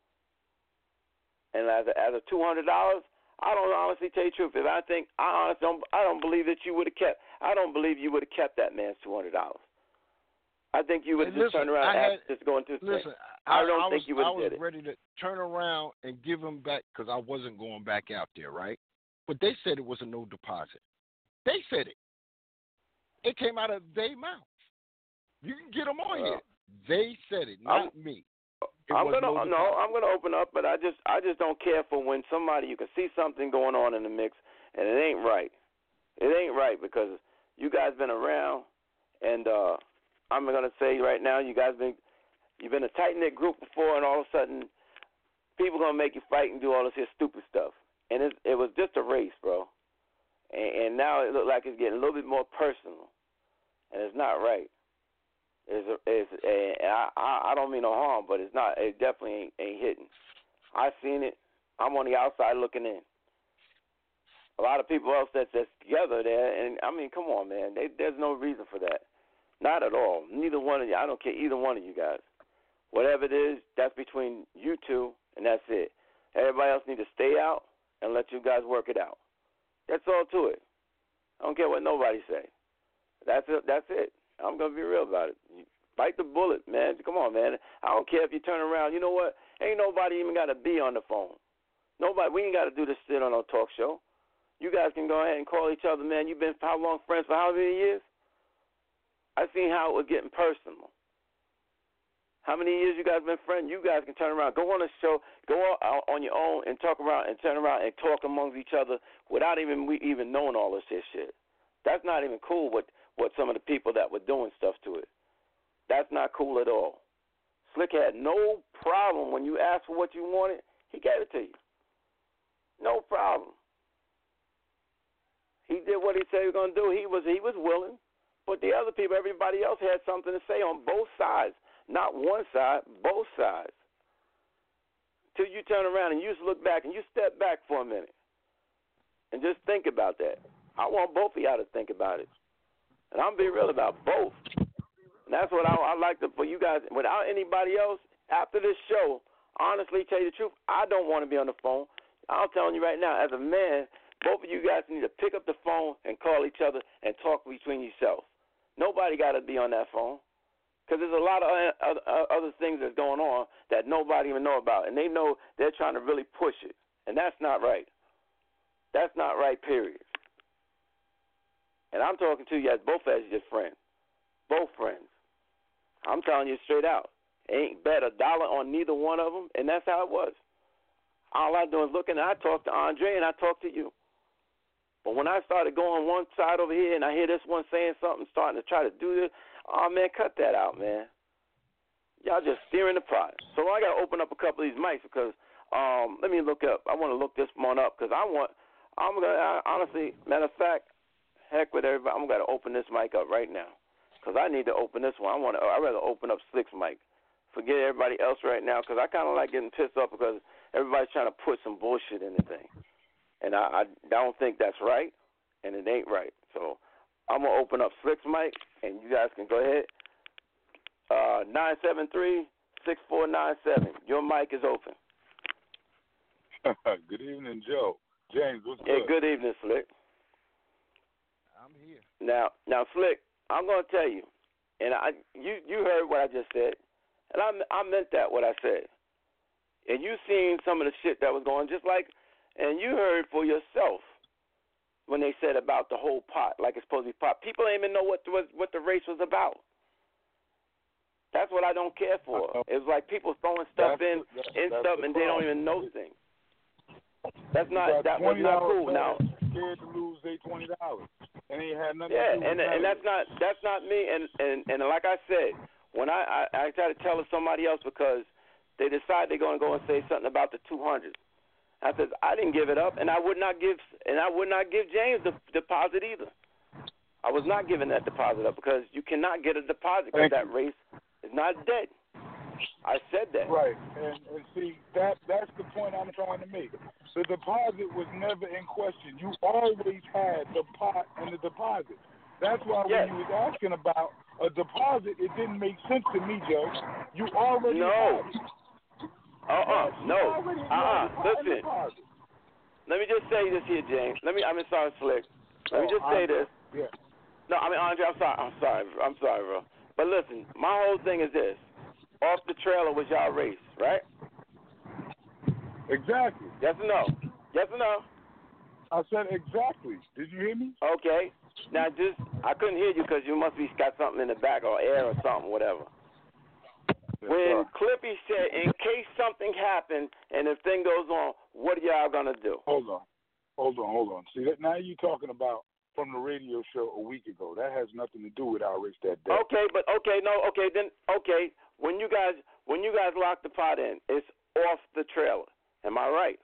And as a, as a two hundred dollars, I don't honestly tell you the truth. If I think, I honestly don't, I don't believe that you would have kept, I don't believe you would have kept that man's two hundred dollars. I think you would have just turned around and just going to listen, I, I don't I think was, you would I have was did it. ready to turn around and give him back because I wasn't going back out there, right? But they said it was a no deposit. They said it. It came out of their mouth. You can get them on uh, here. They said it, not I'm, me. It I'm gonna no, no, I'm gonna open up, but I just I just don't care for when somebody you can see something going on in the mix and it ain't right. It ain't right because you guys been around, and uh, I'm gonna say right now you guys been you've been a tight knit group before, and all of a sudden people gonna make you fight and do all this here stupid stuff, and it it was just a race, bro, and, and now it looks like it's getting a little bit more personal, and it's not right. Is is I I don't mean no harm, but it's not. It definitely ain't, ain't hitting. I seen it. I'm on the outside looking in. A lot of people else that's, that's together there, and I mean, come on, man. They, there's no reason for that. Not at all. Neither one of you. I don't care either one of you guys. Whatever it is, that's between you two, and that's it. Everybody else need to stay out and let you guys work it out. That's all to it. I don't care what nobody say. That's it. That's it. I'm going to be real about it. Bite the bullet, man. Come on, man. I don't care if you turn around. You know what? Ain't nobody even got to be on the phone. Nobody. We ain't got to do this shit on no talk show. You guys can go ahead and call each other, man. You've been how long friends for how many years? I seen how it was getting personal. How many years you guys been friends? You guys can turn around. Go on a show. Go on, on your own and talk around and turn around and talk amongst each other without even we even knowing all this shit. That's not even cool. What what some of the people that were doing stuff to it. That's not cool at all. Slick had no problem when you asked for what you wanted. He gave it to you. No problem. He did what he said he was going to do. He was he was willing. But the other people, everybody else had something to say on both sides. Not one side, both sides. Till you turn around and you just look back and you step back for a minute and just think about that. I want both of y'all to think about it. And I'm being real about both. And that's what I, I like to, for you guys, without anybody else, after this show, honestly, tell you the truth, I don't want to be on the phone. I'm telling you right now, as a man, both of you guys need to pick up the phone and call each other and talk between yourselves. Nobody got to be on that phone. Because there's a lot of other, other things that's going on that nobody even know about. And they know they're trying to really push it. And that's not right. That's not right, period. And I'm talking to you as both as just friends. Both friends. I'm telling you straight out. Ain't bet a dollar on neither one of them, and that's how it was. All I do is look, and I talk to Andre, and I talk to you. But when I started going one side over here, and I hear this one saying something, starting to try to do this, oh, man, cut that out, man. Y'all just steering the pot. So I got to open up a couple of these mics because, um, let me look up. I want to look this one up because I want, I'm going to, honestly, matter of fact, heck with everybody, I'm going to open this mic up right now because I need to open this one. I want to, I'd rather open up Slick's mic. Forget everybody else right now because I kind of like getting pissed off because everybody's trying to put some bullshit in the thing. And I, I don't think that's right, and it ain't right. So I'm going to open up Slick's mic, and you guys can go ahead. Uh, nine seven three, six four nine seven. Your mic is open. Good evening, Joe. James, what's yeah, good? Good evening, Slick. I'm here. Now, now, Slick, I'm going to tell you, and I, you, you heard what I just said, and I, I meant that, what I said. And you seen some of the shit that was going, just like, and you heard for yourself when they said about the whole pot, like it's supposed to be pot. People ain't even know what the, what the race was about. That's what I don't care for. It's like people throwing stuff that's, in, that's, in that's stuff, the and they don't even know things. That's not, that was not cool. Now, scared to lose their twenty dollars, and they had nothing Yeah, to do and with and that's not that's not me. And, and, and like I said, when I, I I try to tell somebody else because they decide they're going to go and say something about the two hundred. I said I didn't give it up, and I would not give and I would not give James the deposit either. I was not giving that deposit up because you cannot get a deposit because that race is not dead. I said that. Right, and, and see, that that's the point I'm trying to make. The deposit was never in question. You always had the pot and the deposit. That's why yes. when you was asking about a deposit, it didn't make sense to me, Joe. You already no. had it. Uh-uh, yes, no. Uh-uh, listen. Deposit. Let me just say this here, James. Let me, I mean, sorry, Slick. Let me oh, just say I, this. Yeah. No, I mean, Andre, I'm sorry. I'm sorry. I'm sorry, bro. But listen, my whole thing is this. Off the trailer was y'all race, right? Exactly. Yes or no? Yes or no? I said exactly. Did you hear me? Okay. Now, just, I couldn't hear you because you must be got something in the back or air or something, whatever. Yes, when sir. Clippy said, in case something happened and if thing goes on, what are y'all going to do? Hold on. Hold on, hold on. See, that now you're talking about from the radio show a week ago. That has nothing to do with our race that day. Okay, but okay, no, okay, then, okay. When you guys, when you guys lock the pot in, it's off the trailer. Am I right?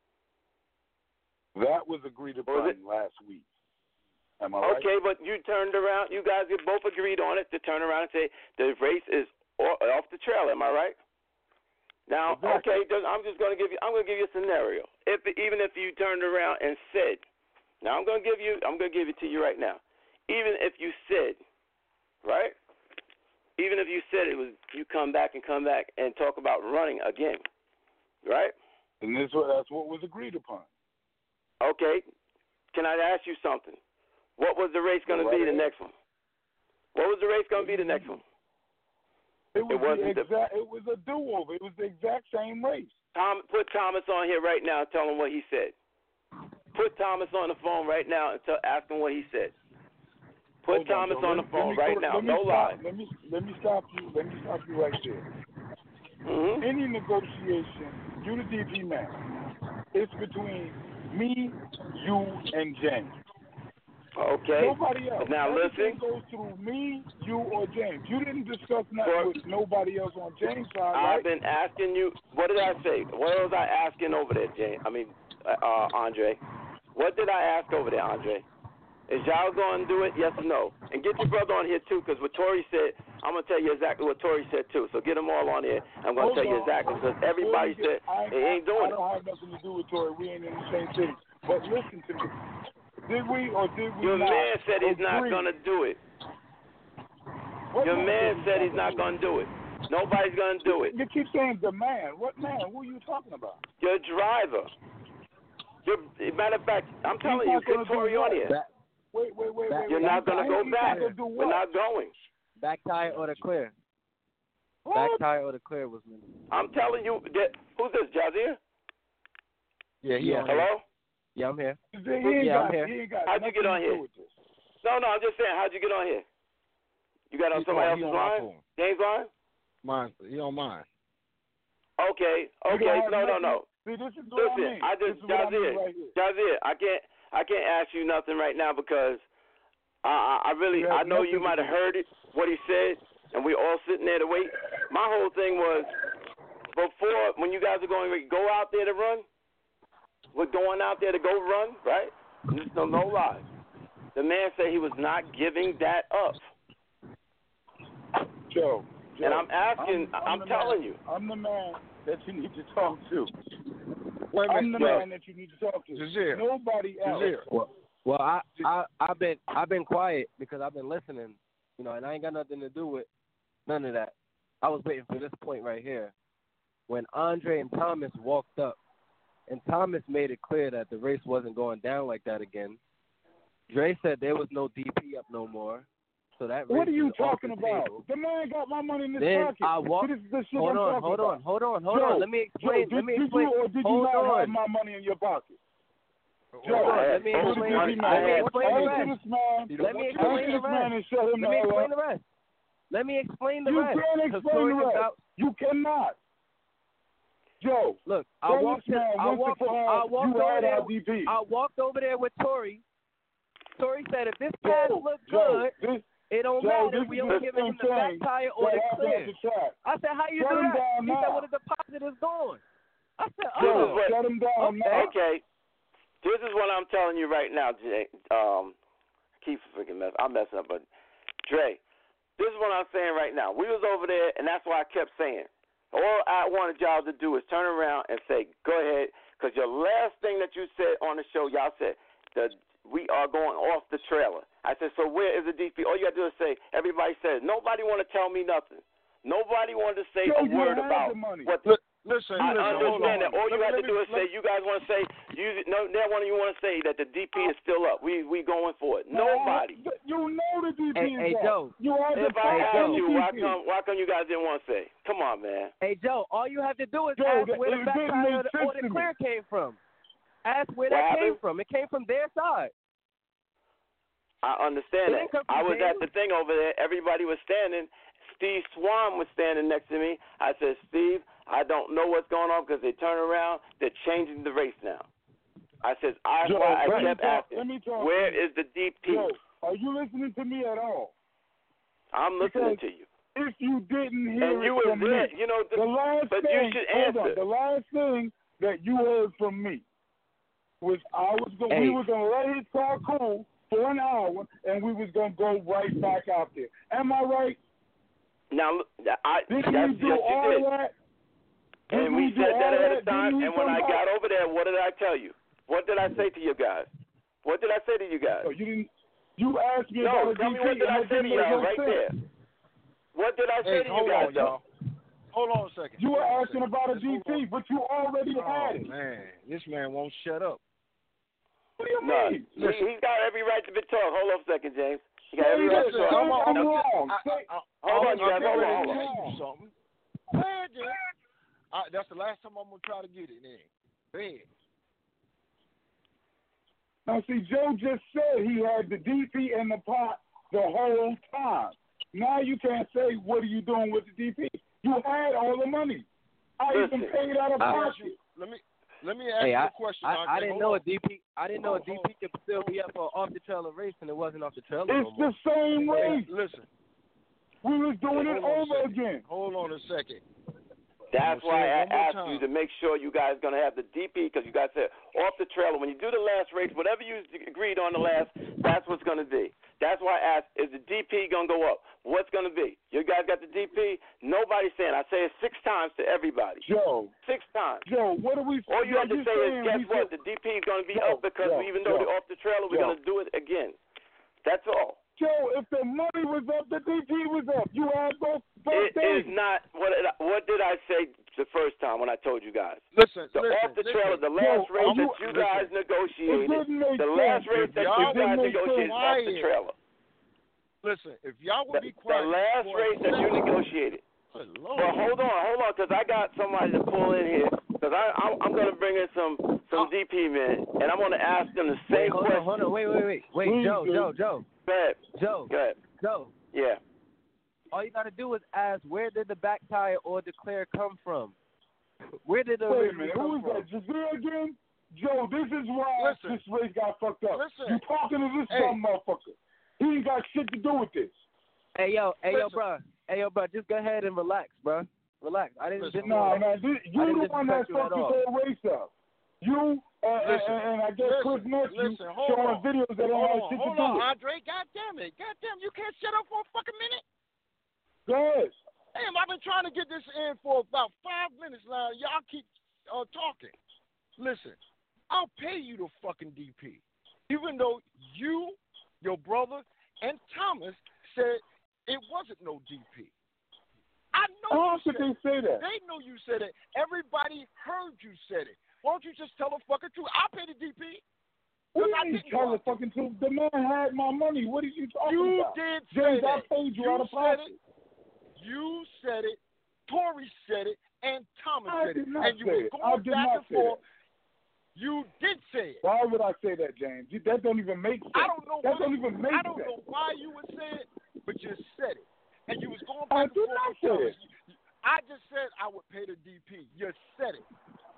That was agreed upon last week. Am I right? Okay, but you turned around. You guys both agreed on it to turn around and say the race is off the trailer. Am I right? Now, exactly. okay, I'm just going to give you. I'm going to give you a scenario. If even if you turned around and said, now I'm going to give you. I'm going to give it to you right now. Even if you said, right? Even if you said it was, you come back and come back and talk about running again, right? And this that's what was agreed upon. Okay. Can I ask you something? What was the race going to be the next one? What was the race going to be the next one? It was it wasn't the exact. The, it was a do-over. It was the exact same race. Tom, put Thomas on here right now and tell him what he said. Put Thomas on the phone right now and tell, ask him what he said. Put Hold Thomas on, on let, the phone me, right now. No stop, lie. Let me let me stop you. Let me stop you right there. Mm-hmm. Any negotiation, you the D P man, it's between me, you, and James. Okay. Nobody else. Now Everything listen. goes through me, you, or James. You didn't discuss nothing For, with nobody else on James' side, I've right? been asking you. What did I say? What was I asking over there, James? I mean, uh, Andre. What did I ask over there, Andre? Is y'all going to do it, yes or no? And get your brother on here, too, because what Tori said, I'm going to tell you exactly what Tori said, too. So get them all on here. I'm going to tell you exactly, because everybody said I, they ain't doing it. I don't have nothing to do with Tori. We ain't in the same city. But listen to me. Did we or did we Your not man said he's agree? not going to do it. What Your man said he's not do going to do it. Nobody's going to do it. You keep saying the man. What man? Who are you talking about? Your driver. Your, matter of fact, I'm telling you, get Tori on here. That, wait, wait, wait, wait. You're wait. not going to go back. We're not going. Back tire or the clear? What? Back tire or the clear was me. I'm telling you, that, who's this, Jazir? Yeah, yeah. Hello? Yeah, I'm here. He ain't yeah, got, I'm here. He ain't got How'd you get on here? No, no, I'm just saying, how'd you get on here? You got on He, somebody oh, else's he on line? James line? Mine. He on mine. Okay, okay, no, no, no. See, this is what Listen, I, mean. I just, this is what Jazir, I mean right here. Jazir, I can't, I can't ask you nothing right now because I, I, I really, You I know you nothing might have heard it, what he said, and we all sitting there to wait. My whole thing was, before, when you guys are going to go out there to run, we're going out there to go run, right? No, no lies. The man said he was not giving that up. Joe, Joe and I'm asking, I'm, I'm, I'm telling man, you. I'm the man that you need to talk to. Wait a I'm the minute. man that you need to talk to. Jazir. Nobody else. Jazir. Well, well, I, I, I've been, I've been quiet because I've been listening, you know, and I ain't got nothing to do with none of that. I was waiting for this point right here, when Andre and Thomas walked up, and Thomas made it clear that the race wasn't going down like that again. Dre said there was no D P up no more. So that what are you is off talking the about? table. The man got my money in his then pocket. I walk, So this is the shit hold I'm on, talking hold about. on, hold on, hold Joe, on. Let me explain. Joe, let me did, explain. Did you or did hold you not on. have my money in your pocket? Joe, Hold on. Let me who explain. did you Let me not? explain the Answer rest. this man. Let me Answer explain the this man rest. and shut him Let me the hell explain up. the rest. Let me explain the You rest. can't explain the rest. About, You cannot. Joe, Look, I tell walked. this man I once walked. and for all, I walked you over had there. our D P. I walked over there with Tori. Tori said, if this pass Joe, looks Joe, good, this, it don't Joe, matter. this We is only the giving him the same back thing tire or that the happened clear. at the track. I said, how you Shut do him that? down He said, now. well, the deposit is gone. I said, This oh. is what- Shut him down Okay. now. Okay. This is what I'm telling you right now, Jay. Um, keep freaking mess. I'm messing up, but Dre, this is what I'm saying right now. We was over there, and that's why I kept saying, all I wanted y'all to do is turn around and say, go ahead, because your last thing that you said on the show, y'all said, the we are going off the trailer. I said, so where is the D P? All you got to do is say, everybody says, nobody want to tell me nothing. Nobody wanted to say Joe, a you word had about the money. what Li- Listen, I listen, hold understand on. that. All you Let have me- to do let is me- say, you guys want to say, you no, never one of you want to say that the D P is still up. We we going for it. Nobody. You know the D P Hey, is hey, up. Joe. You had the If I top ask and you, the why D P. come why come you guys didn't want to say? Come on, man. Hey, Joe, all you have to do is Joe, ask that- where it the back didn't tire make or the, sense or the to me. clear came from. Ask where What that happened? came from. It came from their side. I understand It that. didn't come from I was James. at the thing over there. Everybody was standing. Steve Swan was standing next to me. I said, Steve, I don't know what's going on because they turn around. They're changing the race now. I said, I, Joe, why I let me kept talk- asking, let me talk where to you. is the D P? Joe, are you listening to me at all? I'm listening because to you. If you didn't hear And you it was from there. me, You know, the, the last but thing, you should hold on, answer. the last thing that you heard from me was I was going, Hey. we were going to let his car cool for an hour, and we was going to go right back out there. Am I right? Now, look, I, Did that's, we do yes, you all did. that? And Did we do said that all ahead of Didn't time. we And when come I back? got over there, what did I tell you? What did I say to you guys? What did I say to you guys? So you didn't. You asked me No, about tell a me D P, what did and I that say to didn't make y'all no right sense. there. What did I say Hey, to you hold guys? on, y'all. Hold on a second. You were Hold on a asking second. about a Just D hold on. P, but you already Oh, had it. man. This man won't shut up. What do you No, mean? he, he's got every right to be talked. Hold on a second, James. He got Say every right to listen, talk. I'm, I'm Now, wrong. I, Say, I, I, Hold on, I'm, you guys. I'm Hold getting on, ready to hold tell you something. Go ahead, Jim. I, that's the last time I'm going to try to get it in. Go ahead. now, see, Joe just said he had the D P in the pot the whole time. Now you can't say, what are you doing with the D P? You had all the money. I even Listen, paid out of I- pocket. Let me let me ask Hey, you I, a question. I, Andre. I didn't Hold know on. a D P. I didn't know a D P could still be up for off the trailer race, and it wasn't off the trailer no It's more. the same Hey, race. listen. We was doing Hold it on a over second. again. Hold on a second. That's I'm gonna why say I it one more asked time. you to make sure you guys going to have the D P because you guys said off the trailer. When you do the last race, whatever you agreed on the last, that's what's going to be. That's why I asked, is the D P going to go up? What's going to be? You guys got the D P? Nobody's saying. I say it six times to everybody. Joe, Six times. Joe, what are we? All you Joe, have to you say is, saying guess we what? should- The D P is going to be Joe, up because Joe, even though Joe, they're off the trailer, we're Joe. going to do it again. That's all. Joe, if the money was up, the D P was up. You had both both It is things. not. What did I, what did I say the first time when I told you guys? Listen, The listen, off the listen. trailer, the last Joe, race are that you- you listen. guys It negotiated, didn't make the sense. last race If that y'all you would guys make negotiated sense. off the quiet. trailer. Listen, if y'all would The, be the quiet. last for a race that you second. negotiated. Good Lord. But hold on, hold on, because I got somebody to pull in here. Because I, I'm, I'm going to bring in some some D P men, and I'm going to ask them the Wait, same hold question. on, hold on, wait, wait, wait, wait, Please Joe, do. Joe, Joe, Go ahead. Joe, Go ahead. Joe. Yeah. All you gotta do is ask, where did the back tire or the clear come from? Where did the Wait a original minute, come who is from? that? Jazeer again? Joe, this is why Listen. this race got fucked up. Listen. You talking to this Hey. dumb motherfucker? He ain't got shit to do with this. Hey yo, hey yo, Listen. bro, hey yo, bro, just go ahead and relax, bro. Relax. I didn't. Listen. didn't Nah, know- man, this, I you didn't the one that disrespect you at fucked this all. whole race up. You uh, and, Listen. and, and I guess Listen. Chris Nephew Listen. Hold showing on. videos that don't Hold have on. shit Hold to do on, with. Andre. God damn it. God damn, you can't shut up for a fucking minute. Go ahead. Damn, I've been trying to get this in for about five minutes now. Y'all keep uh, talking. Listen, I'll pay you the fucking D P. Even though you, your brother, and Thomas said it wasn't no D P. I know How you could said they say that? They know you said it. Everybody heard you said it. Why don't you just tell the fucking truth? I'll pay the D P. What do I you mean didn't tell the want to. fucking truth? The man had my money. What are you talking You about? did say James, I that. paid you, You out of said pocket. it. You said it. Tori said it. And Thomas I said did it. not and you say were it. going I did back not and say forth. that. You did say it. Why would I say that, James? You, that don't even make sense. I don't know. That why, don't even make I don't sense. know why you would say it, but you said it, and you was going I back and did forth not with say Thomas. it. I just said I would pay the D P. You said it.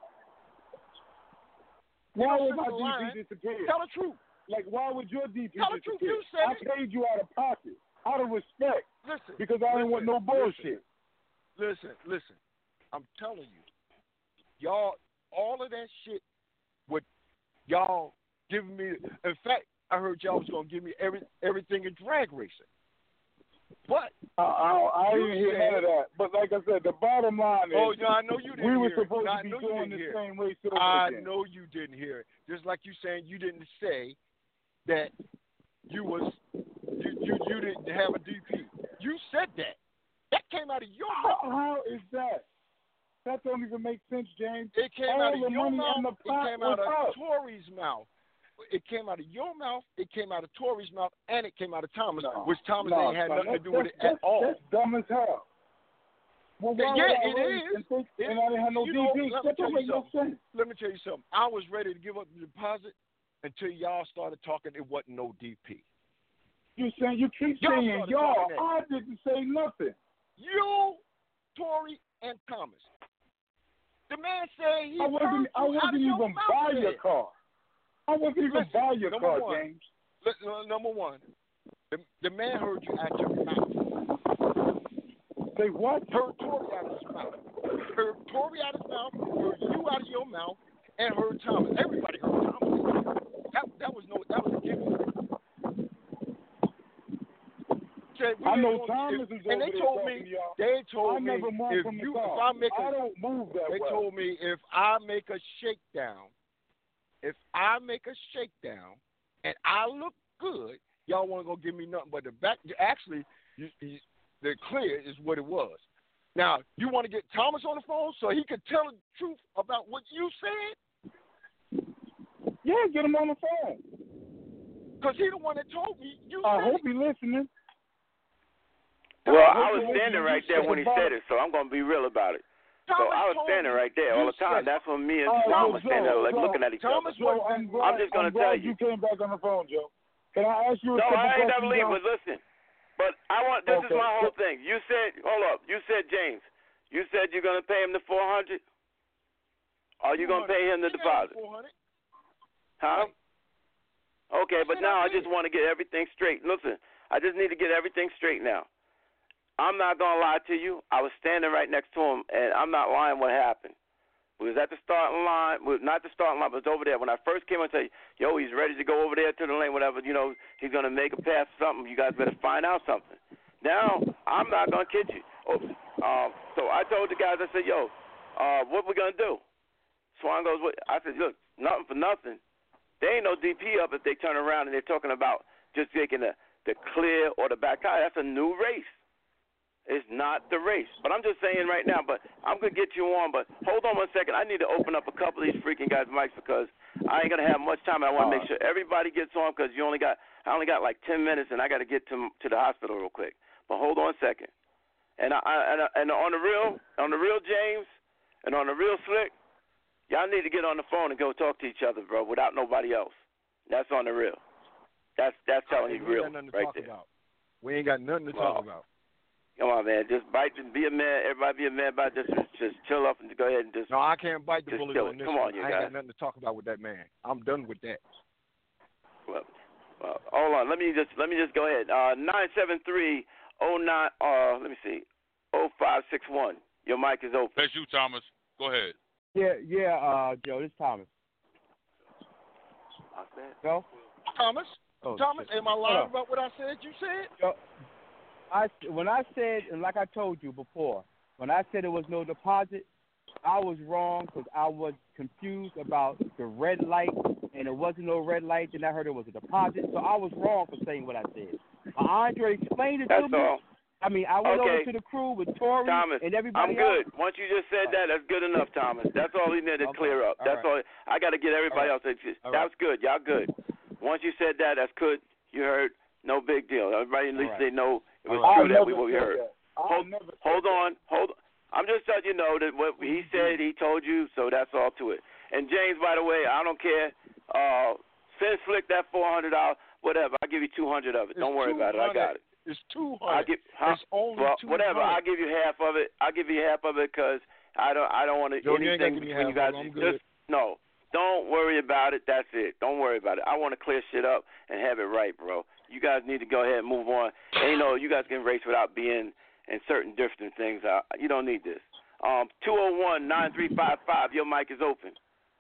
Why You would know, my lying. D P disappear? Tell the truth. Like, why would your D P Tell the truth. disappear? You said I it. paid you out of pocket, out of respect, Listen. because I didn't want no bullshit. Listen, listen. I'm telling you, y'all, all of that shit with y'all giving me. In fact, I heard y'all was gonna give me every everything in drag racing. But I, I, I you didn't hear said- none of that. But like I said, the bottom line is, oh, yeah, I know you didn't we were hear it. supposed I to be know you doing didn't the hear it. same race over I again. know you didn't hear it. Just like you saying you didn't say that you was you you, you didn't have a D P. You said that. That came out of your mouth. How, how is that? That don't even make sense, James. It came All out of the your money mouth. in the It pot came out of was up. Tory's mouth. It came out of your mouth. It came out of Tory's mouth, and it came out of Thomas, No, which Thomas no, ain't had son, nothing to that's, do with it that's, at all. That's dumb as hell. Well, why Yeah, would I it race is. And, think, It- and I didn't have no you D know, P? let me That tell don't you make no something. sense. Let me tell you something. I was ready to give up the deposit until y'all started talking. It wasn't no D P. You saying you keep Y'all saying started y'all. talking that. I didn't say nothing. You, Tory, and Thomas. The man said he I heard wasn't. you I out of wasn't your even mouth buy said. your car. I wasn't even Listen, buy your number car, one. James. Listen, uh, number one, the, the man heard you out your mouth. Say what? Heard Tory out of his mouth. Heard Tory out of his mouth. Heard you out of your mouth, and heard Thomas. Everybody heard Thomas. That that was no. That was a given. Said we I ain't know gonna- Thomas if- is and over they there told talking me. to y'all. They told I me never moved if from the you car. if I make a I don't move that They way. told me if I make a shakedown, if I make a shakedown, and I look good, y'all want to go give me nothing but the back. Actually, you, you, the clear is what it was. Now, you want to get Thomas on the phone so he could tell the truth about what you said? Yeah, get him on the phone. Because he the one that told me you I said hope it. he's listening. Well, I I hope was you're standing listening. right You there said when he about said it. it, so I'm going to be real about it. So Thomas I was told standing me right there all you the time. said it. That's when me and All right, Thomas Joe, standing there, Joe, like, Joe. looking at each Thomas other. Joe, was I'm in- glad, just gonna I'm glad tell you. you came back on the phone, Joe. Can I ask you a No, couple I ain't questions? never leave, Joe? but listen. But I want, this is Okay. my whole thing. You said, hold up, you said, James, you said you're going to pay him the four hundred Or you going to pay him the He got deposit? four hundred. Huh? Okay, but Said now I I just did. want to get everything straight. Listen, I just need to get everything straight now. I'm not going to lie to you. I was standing right next to him, and I'm not lying what happened. We was at the starting line. We was not the starting line, but it was over there. When I first came, I said, yo, he's ready to go over there to the lane, whatever. You know, he's going to make a pass or something. You guys better find out something. Now, I'm not going to kid you. Oh, um, so I told the guys, I said, yo, uh, what we going to do? Swan goes, what? I said, look, nothing for nothing. There ain't no D P up if they turn around and they're talking about just taking the, the clear or the back tire. That's a new race. It's not the race. But I'm just saying right now, but I'm going to get you on. But hold on one second. I need to open up a couple of these freaking guys' mics because I ain't going to have much time. I want to make sure everybody gets on because you only got, I only got like ten minutes and I got to get to to the hospital real quick. But hold on a second. And I, I, and, I, and on the real, on the real James and on the real Slick, y'all need to get on the phone and go talk to each other, bro, without nobody else. That's on the real. That's that's telling you we real ain't got nothing to right talk there. about. We ain't got nothing to Well, talk about. Come on, man. Just bite and be a man. Everybody be a man about just just chill up and go ahead and just. No, I can't bite the Just bullet kill on it. this Come one. on, you I ain't guys. got nothing to talk about with that man. I'm done with that. Well, well, hold on. Let me just let me just go ahead. Uh, nine seven three oh nine. Uh, let me see. Oh five six one. Your mic is open. That's you, Thomas. Go ahead. Yeah, yeah, uh, Joe, this is Thomas. Joe? Thomas? Oh, Thomas, shit. am I Hold lying on. about what I said you said? Joe, I, when I said, and like I told you before, when I said there was no deposit, I was wrong because I was confused about the red light, and there wasn't no red light, and I heard it was a deposit, so I was wrong for saying what I said. Uh, Andre explained it That's to me. all. I mean, I went Okay. over to the crew with Tori Thomas, and everybody I'm good. else. Once you just said that, that's good enough, Thomas. That's all he needed to Okay. clear up. All That's right. all. I got to get everybody All else. It's just- All that right. was good. Y'all good. Once you said that, that's good. You heard. No big deal. Everybody at All least right. they know it was All right. true I that never we what we said heard. that. I Hold, never said hold that. on, hold. I'm just letting you know that what he said, he told you, so that's all to it. And James, by the way, I don't care. Uh, send Slick that four hundred dollars, whatever. I'll give you two hundred of it. Don't worry about it. I got it. It's two I'll hundred. give, huh, It's only well, two whatever. hundred. I'll give you half of it. I'll give you half of it because I don't. I don't want to Joe, you ain't gotta anything give me between you half guys. of it. I'm good. Just no. Don't worry about it. That's it. Don't worry about it. I want to clear shit up and have it right, bro. You guys need to go ahead and move on. And, you know, you guys can race without being in certain different things. Uh, you don't need this. Um, two oh one, nine three five five, your mic is open.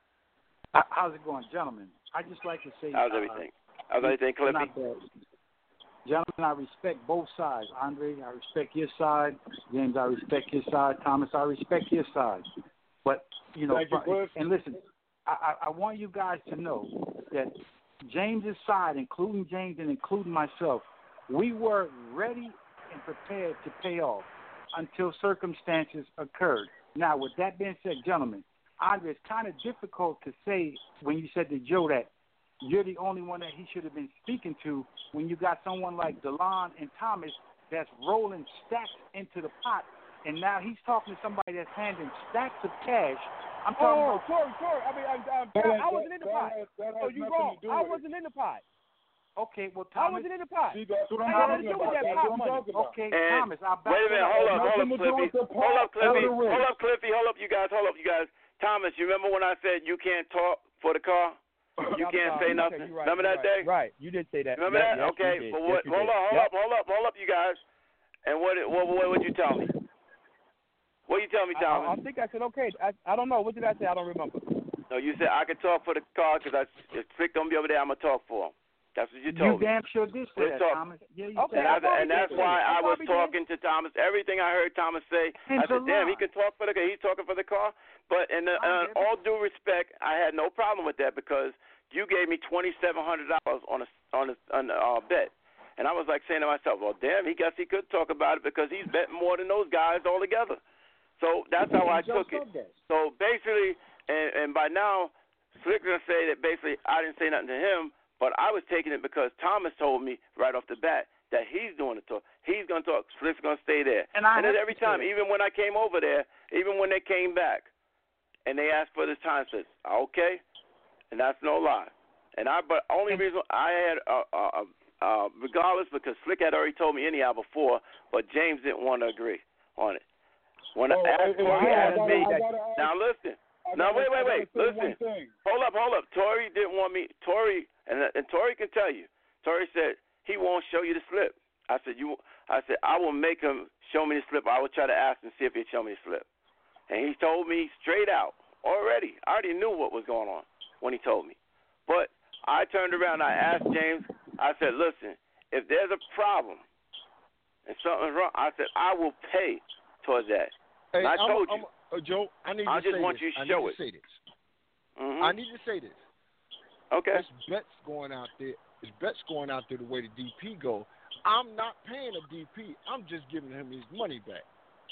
How's it going, gentlemen? I just like to say, How's uh, everything? How's everything, Cliffy? not bad. Gentlemen, I respect both sides. Andre, I respect your side. James, I respect your side. Thomas, I respect your side. But, you know, Thank you, Cliff. and listen, I, I, I want you guys to know that James's side, including James and including myself, we were ready and prepared to pay off until circumstances occurred. Now, with that being said, gentlemen, Andre, it's kind of difficult to say when you said to Joe that you're the only one that he should have been speaking to when you got someone like DeLon and Thomas that's rolling stacks into the pot, and now he's talking to somebody that's handing stacks of cash. I'm talking Oh, about. sorry, sorry. I mean, I, I, That I, has- I wasn't in the that pot. has- that Oh, has you nothing wrong. to do I with it. wasn't in the pot. Okay, well, I Thomas. wasn't in the pot. See, that's what I'm I got talking nothing to do with about. that That's pot what I'm money. talking about. Okay, And Thomas, I'll back wait a that minute, up. hold up, Nothing hold up, to do Cliffy. with the Hold up, pot Cliffy. or the race. Hold up, Cliffy. Hold up, you guys. Hold up, you guys. Thomas, you remember when I said you can't talk for the car? You I'm can't say sorry. nothing. Okay, you're right, Remember you're that day? right. Right, you did say that. Remember Yep, that? yes, Okay. you did. But Yes, what? you Hold did. up, hold Yep. up, hold up, hold up, you guys. And what? What? What would you tell me? What you tell me, I, I, Thomas? I think I said okay. I, I don't know. What did I say? I don't remember. No, you said I could talk for the car because I if Slick don't be over there, I'm gonna talk for him. That's what you You told me. damn sure did say Let's that, talk. Thomas. Yeah, you Okay, said And, I, I probably and that's did. why I I was probably did. talking to Thomas. Everything I heard Thomas say, And I said, damn, he Delon. can talk for the car. He's talking for the car. But in the, uh, I get it. all due respect, I had no problem with that because you gave me twenty-seven hundred dollars on a on a, on a uh, bet. And I was like saying to myself, well, damn, he guess he could talk about it because he's betting more than those guys altogether. So that's how I took it. So basically, and, and by now, Slick's going to say that basically I didn't say nothing to him, but I was taking it because Thomas told me right off the bat that he's doing the talk. He's going to talk. Slick's going to stay there. And I and then have every to say time, that. even when I came over there, even when they came back and they asked for this time, I said, okay, and that's no lie. And I, but only reason I had, uh, uh, uh, regardless, because Slick had already told me anyhow before, but James didn't want to agree on it. When Oh, I asked, hey, when he hey, I asked gotta- me, I gotta ask- now listen. I Now gotta- wait, wait, I wait. gotta say Listen. one thing. Hold up, hold up. Tori didn't want me. Tori and and Tori can tell you. Tori said he won't show you the slip. I said you. I said I will make him show me the slip. I will try to ask him see if he'll show me the slip. And he told me straight out already. I already knew what was going on when he told me. But I turned around. And I asked James. I said, listen, if there's a problem and something's wrong, I said I will pay towards that. Hey, And I I'm, told I'm, you. uh, Joe, I need I to just say want this. you to I show need it. to say this. Mm-hmm. I need to say this. Okay. This bet's going out there. This bet's going out there the way the D P go. I'm not paying a D P. I'm just giving him his money back.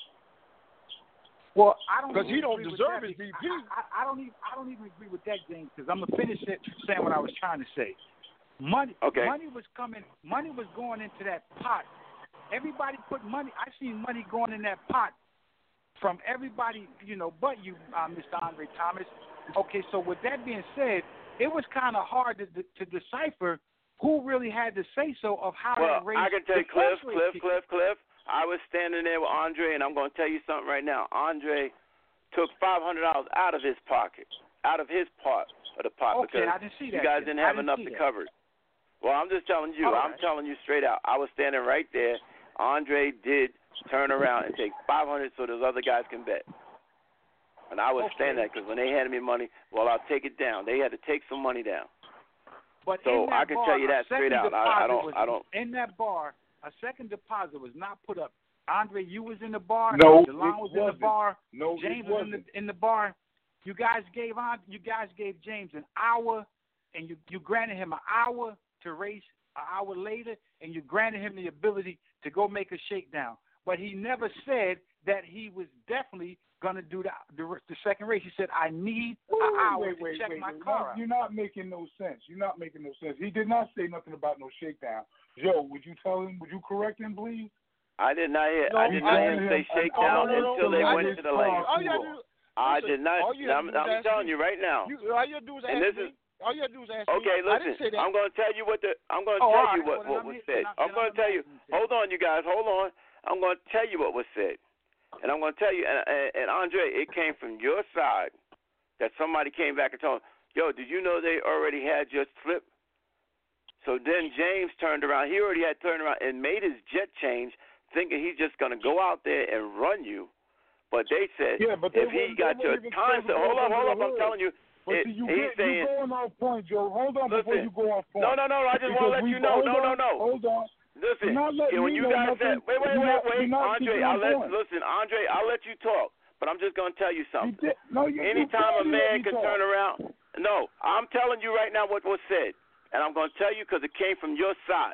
Well, I don't 'Cause he even don't agree with deserve that his because D P. I, I, I don't even I don't even agree with that, James, because I'm gonna finish it saying what I was trying to say. Money, Okay. money was coming. Money was going into that pot. Everybody put money. I seen money going in that pot from everybody, you know, but you, uh, Mister Andre Thomas. Okay, so with that being said, it was kind of hard to to decipher who really had the say so of how Well, that race. I can tell you, the Cliff, first race Cliff, kicked Cliff, Cliff. I was standing there with Andre, and I'm going to tell you something right now. Andre took five hundred dollars out of his pocket, out of his part of the pot, Okay, because I didn't see you that guys then. didn't I have didn't enough see to that. cover it. Well, I'm just telling you. All I'm right. telling you straight out. I was standing right there. Andre did turn around and take five hundred dollars so those other guys can bet. And I was Okay. standing there because when they handed me money, well, I'll take it down. They had to take some money down. But So in that I can bar, tell you that a second straight out. I- I deposit don't- Was, I don't- In that bar, a second deposit was not put up. Andre, you was in the bar. No, DeLon it was in the wasn't. bar. No, James it was in wasn't. the in the bar. You guys gave on. You guys gave James an hour, and you you granted him an hour to race. An hour later, and you granted him the ability to go make a shakedown. But he never said that he was definitely going to do the, the the second race. He said, "I need Wait, an hour wait, to wait, check wait, my wait. car No, out." You're not making no sense. You're not making no sense. He did not say nothing about no shakedown. Joe, would you tell him? Would you correct him, please? I did not hear. No, I did I not had hear him him say an shakedown hour until they to went let to his the car lane. All you gotta cool do, I listen, did not. all you I'm, have to do is I'm ask telling me. you right now. You, all you have to do is ask And this me. is All you gotta do is ask Okay, me. I listen. didn't say that. I'm going to tell you what the. I'm going to Oh, tell all you right. what, Well, what then was I'm said. here- I'm then going to I'm tell you. asking. Hold on, you guys. Hold on. I'm going to tell you what was said, and I'm going to tell you. And, and, and Andre, it came from your side that somebody came back and told him, "Yo, did you know they already had your slip?" So then James turned around. He already had turned around and made his jet change, thinking he's just going to go out there and run you. But they said, Yeah, but they if he wouldn't- got they your wouldn't even time, say so hold go up, under hold the up. I'm hood. telling you. But It, see, you he's get, saying, you going off point, Joe. Hold on before listen, you go off point. no, no, no. I just want to let Because we- you know. hold No, no, on, no. Hold on. Listen, You're not letting yeah, when me you know guys nothing. said, wait, wait, You're wait, not- wait, you're not Andre, keeping I'll on let point. listen, Andre, I'll let you talk, but I'm just gonna tell you You something. did, no, you, Anytime you a man me can talk. turn around, no, I'm telling you right now what was said, and I'm gonna tell you because it came from your side.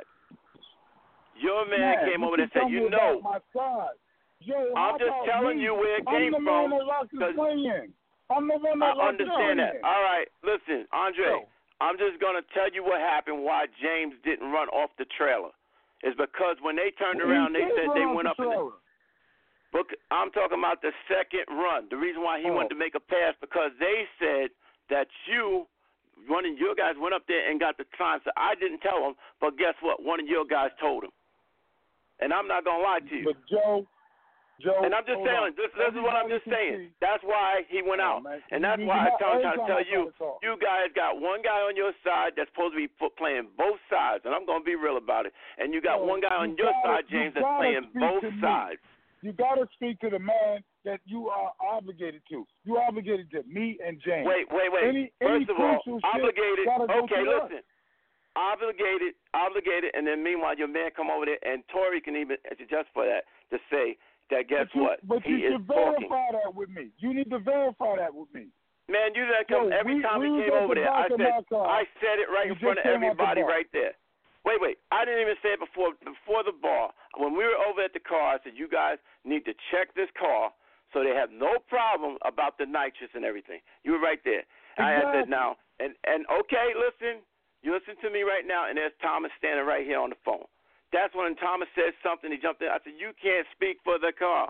Your man, Man, came what over there and said, tell me you know, about my side? Yo, I'm how just about telling me? you where it I'm came the from. man that lost his 'cause playing. I'm the one I that lost his understand that. playing. All right, listen, Andre, Yo. I'm just gonna tell you what happened. Why James didn't run off the trailer is because when they turned around, they He did said run they off went the up in the trailer. Look, I'm talking about the second run. The reason why he Oh. wanted to make a pass because they said that you, one of your guys, went up there and got the time. So I didn't tell him, but guess what? One of your guys told him. And I'm not gonna lie to you. But Joe, Joe, And I'm just hold saying, on. this, this is what I'm Everybody just can saying. see- That's why he went Oh, out, man. and that's You- why you're I'm trying, not- trying to every tell time I you, try to talk. you guys got one guy on your side that's supposed to be fo- playing both sides, and I'm gonna be real about it. And you got Yo, one guy you on your gotta- side, you James, that's gotta playing speak both to me. sides. You got to speak to the man that you are obligated to. You obligated to me and James. Wait, wait, wait. Any, First any of all, crucial shit obligated. gotta go Okay, through us. listen. Obligated, obligated, and then meanwhile your man come over there, and Tori can even adjust for that to say that. Guess but you, what? But he you is should verify talking. that with me. You need to verify that with me. Man, you that come Yo, every we- time we he was came at over the there. I back of said, my car. I said it right You in front of just came out the everybody bar. right there. Wait, wait. I didn't even say it before before the bar. When we were over at the car, I said, you guys need to check this car so they have no problem about the nitrous and everything. You were right there. I had Exactly. said now, and and okay, listen, you listen to me right now, and there's Thomas standing right here on the phone. That's when Thomas said something. He jumped in. I said, you can't speak for the car.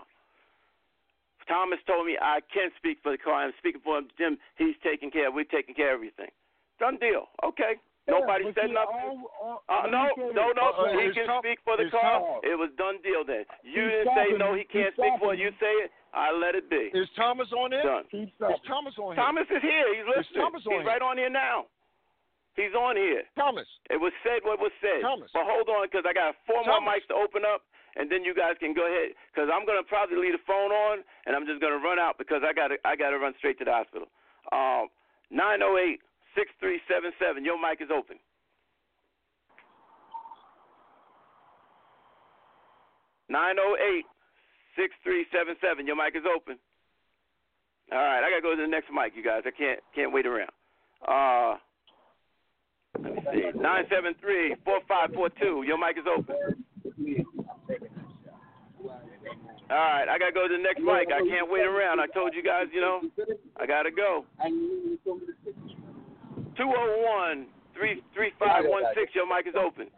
Thomas told me I can speak for the car. I'm speaking for him. Jim, he's taking care of. We're taking care of everything. Done deal. Okay. Yeah, Nobody but said see, nothing. all- all- Uh, let no, me say no, this. no. Uh, he is can Tom- speak for the is car. Tom- It was done deal then. You He's didn't say stopping no. me. He can't He's speak for stopping it. You me. say it. I let it be. Is Thomas on there? Done. Keep Is stopping. Thomas on here? Thomas is here. He's listening. Thomas on He's here? right on here now. He's on here. Thomas. It was said what was said. Thomas. But hold on, because I got four Thomas. more mics to open up, and then you guys can go ahead. Because I'm gonna probably leave the phone on, and I'm just gonna run out because I gotta I gotta run straight to the hospital. Um, nine zero eight six three seven seven. Your mic is open. Nine zero eight six three seven seven. Your mic is open. All right, I gotta go to the next mic, you guys. I can't can't wait around. Uh. Let me see. nine seven three four five four two. Your mic is open. All right, I got to go to the next mic. I can't wait around. I told you guys, you know, I got to go. two oh one three three five one six. Your mic is open.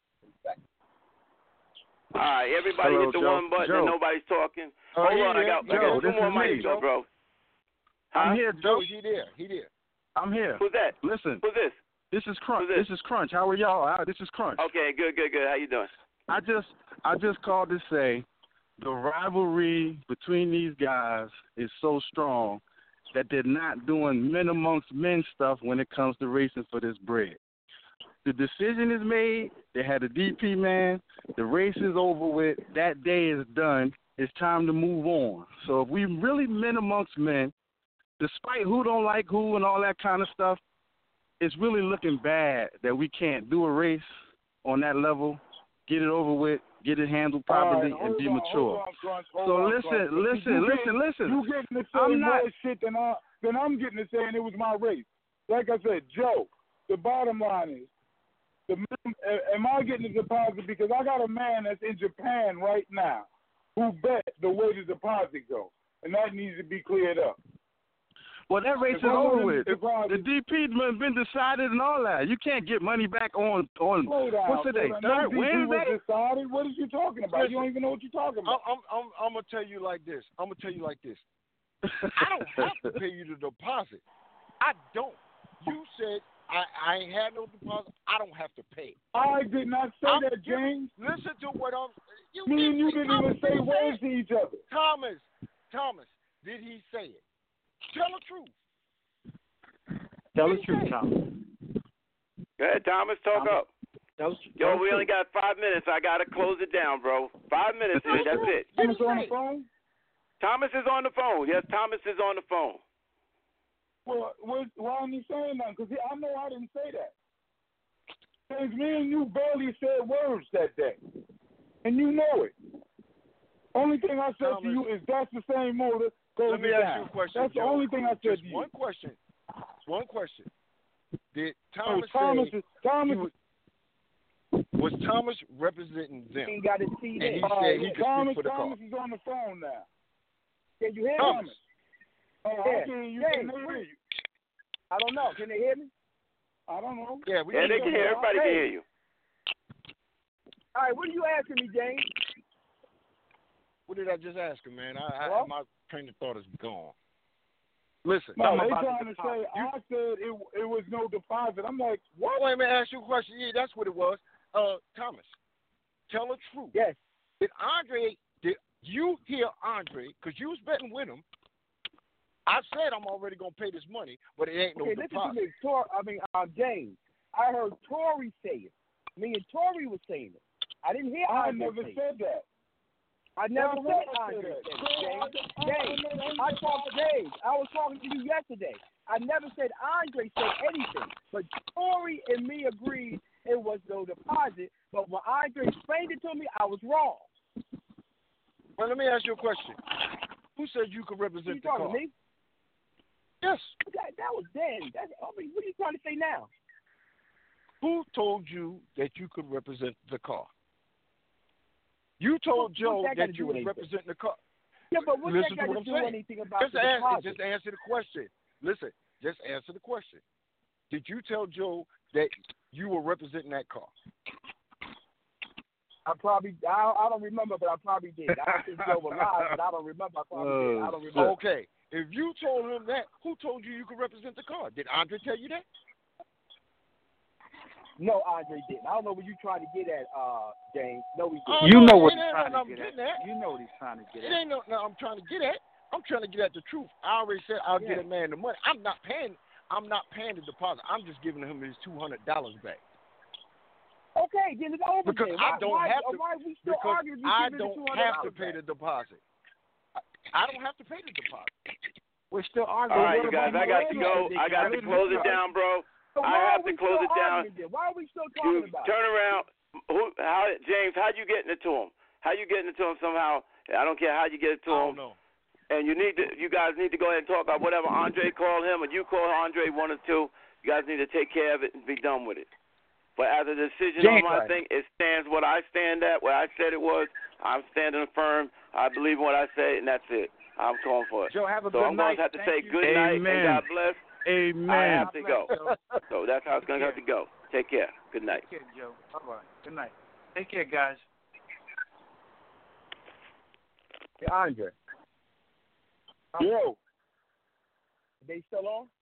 All right, everybody Hello, hit the Joe. one button Joe. and nobody's talking. Oh, Hold he on, I there. got, I Joe, got two this more is me, mics, though, Joe. bro. Huh? I'm here, Joe. Joe, he there. He there. I'm here. Who's that? Listen, Who's this? this is Crunch. Who's this? This is Crunch. How are y'all? Ah, This is Crunch. Okay, good, good, good. How you doing? I just, I just called to say, the rivalry between these guys is so strong that they're not doing men amongst men stuff when it comes to racing for this bread. The decision is made. They had a D P man. The race is over with. That day is done. It's time to move on. So if we really men amongst men, despite who don't like who and all that kind of stuff, it's really looking bad that we can't do a race on that level, get it over with, get it handled properly, All right, and be hold on, mature. hold on, Crunch, hold So on, listen, Crunch. listen, You listen, getting- listen. You getting to say I'm not- more shit than, I, than I'm getting to say, and it was my race. Like I said, Joe, the bottom line is, the am I getting a deposit? Because I got a man that's in Japan right now who bet the way the deposit goes, and that needs to be cleared up. Well, that race If is I over would've with. deposit- The D P has been decided and all that. You can't get money back on on Slow down. what's today? slow down. Third No D P was Wednesday. decided. What are you talking about? Listen. You don't even know what you're talking I'm, about. I'm, I'm, I'm gonna tell you like this. I'm gonna tell you like this. I don't have to pay you the deposit. I don't. You said I, I ain't had no deposit. I don't have to pay. I did not say I'm that, giving- James. Listen to what I'm. You Me and you say- didn't even Thomas, say you words said- to each other. Thomas, Thomas, did he say it? Tell the truth. Tell Did the he truth, say it? Thomas. Go ahead, Thomas. Talk Thomas. up. Tell, Yo, tell the we only truth. got five minutes. I gotta close it down, bro. Five minutes. Tell the That's truth. it. Did Thomas he on say the it? phone? Thomas is on the phone. Yes, Thomas is on the phone. Well, what, why aren't you saying nothing? Because I know I didn't say that. Because me and you barely said words that day. And you know it. Only thing I said Thomas, to you is that's the same motive. Goes Let me down. ask you a question. That's the Joe. only thing I said Just to you. one question. One question. Did Oh, Thomas Thomas, say is, Thomas, he was, was Thomas representing them? He got his C And he D. uh, said he could Thomas, speak for the Thomas car. is on the phone now. Can you hear me? Thomas. Oh, Yeah. I can you Yeah. can hear you. I don't know. Can they hear me? I don't know. Yeah, we Yeah, they can can hear. Everybody can hear you. All right, what are you asking me, James? What did I just ask him, man? I, I Well? my train of thought is gone. Listen, No, Something they about trying the to say You- I said it it was no deposit. I'm like, what? wait a minute, ask you a question. Yeah, that's what it was. Uh, Thomas, tell the truth. Yes. Did Andre? Did you hear Andre? Because you was betting with him. I said I'm already gonna pay this money, but it ain't no Okay, listen to deposit. me. Tor, I mean, uh, James. I heard Tory say it. Me and Tory was saying it. I didn't hear I Andre never say it. said that. I never Why said would I say Andre that? said it, So, James. I- I- James, I- I talked to James. I was talking to you yesterday. I never said Andre said anything. But Tory and me agreed it was no deposit. But when Andre explained it to me, I was wrong. Well, let me ask you a question. Who said you could You represent the talking car? to me? Yes. That, that was then. That's, I mean, what are you trying to say now? Who told you that you could represent the car? You told What- Joe what's that got to that do you with was anything? representing the car. Yeah, but what's Listen that to got what to I'm do saying. anything about Just the answer, deposit? just answer the question. Listen, just answer the question. Did you tell Joe that you were representing that car? I probably, I, I don't remember, but I probably did. I don't think Joe was alive, but I don't remember. I probably did. I don't remember. Okay. If you told him that, who told you you could represent the car? Did Andre tell you that? No, Andre didn't. I don't know what you trying to get at, uh, James. No, he Oh, didn't. You no, know it what ain't he's no- trying to I'm get getting at. at. You know what he's trying to get It at. ain't no, no, I'm trying to get at. I'm trying to get at the truth. I already said I'll Yeah. get a man the money. I'm not paying. I'm not paying the deposit. I'm just giving him his two hundred dollars back. Okay, then it's over. Because then. I Why, don't why, have to- Why are we still Because arguing? You I giving the don't two hundred have to dollars pay back? the deposit. I, I don't have to pay the deposit. We're still All arguing. right, What you guys. about I got to the go. radio? I got to close it down, bro. So I why have are to we close still it down. arguing then? Why are we still You talking about turn it? around. Who? How? James? How you getting it to him? How you getting it to him somehow? I don't care how you get it to I him. don't know. And you need to. You guys need to go ahead and talk about whatever Andre called him, or you call Andre one or two. You guys need to take care of it and be done with it. But as a decision James, on my right. thing, it stands what I stand at. What I said it was. I'm standing firm. I believe in what I say, and that's it. I'm calling for it. Joe, have a So good I'm going night. to have to Thank say you. good night Amen. and God bless. I Amen. have to go. So that's how it's going to have to go. Take care. Good night. Take care, Joe. Bye-bye. Good night. Take care, guys. Hey, Andre, Yo. they still on?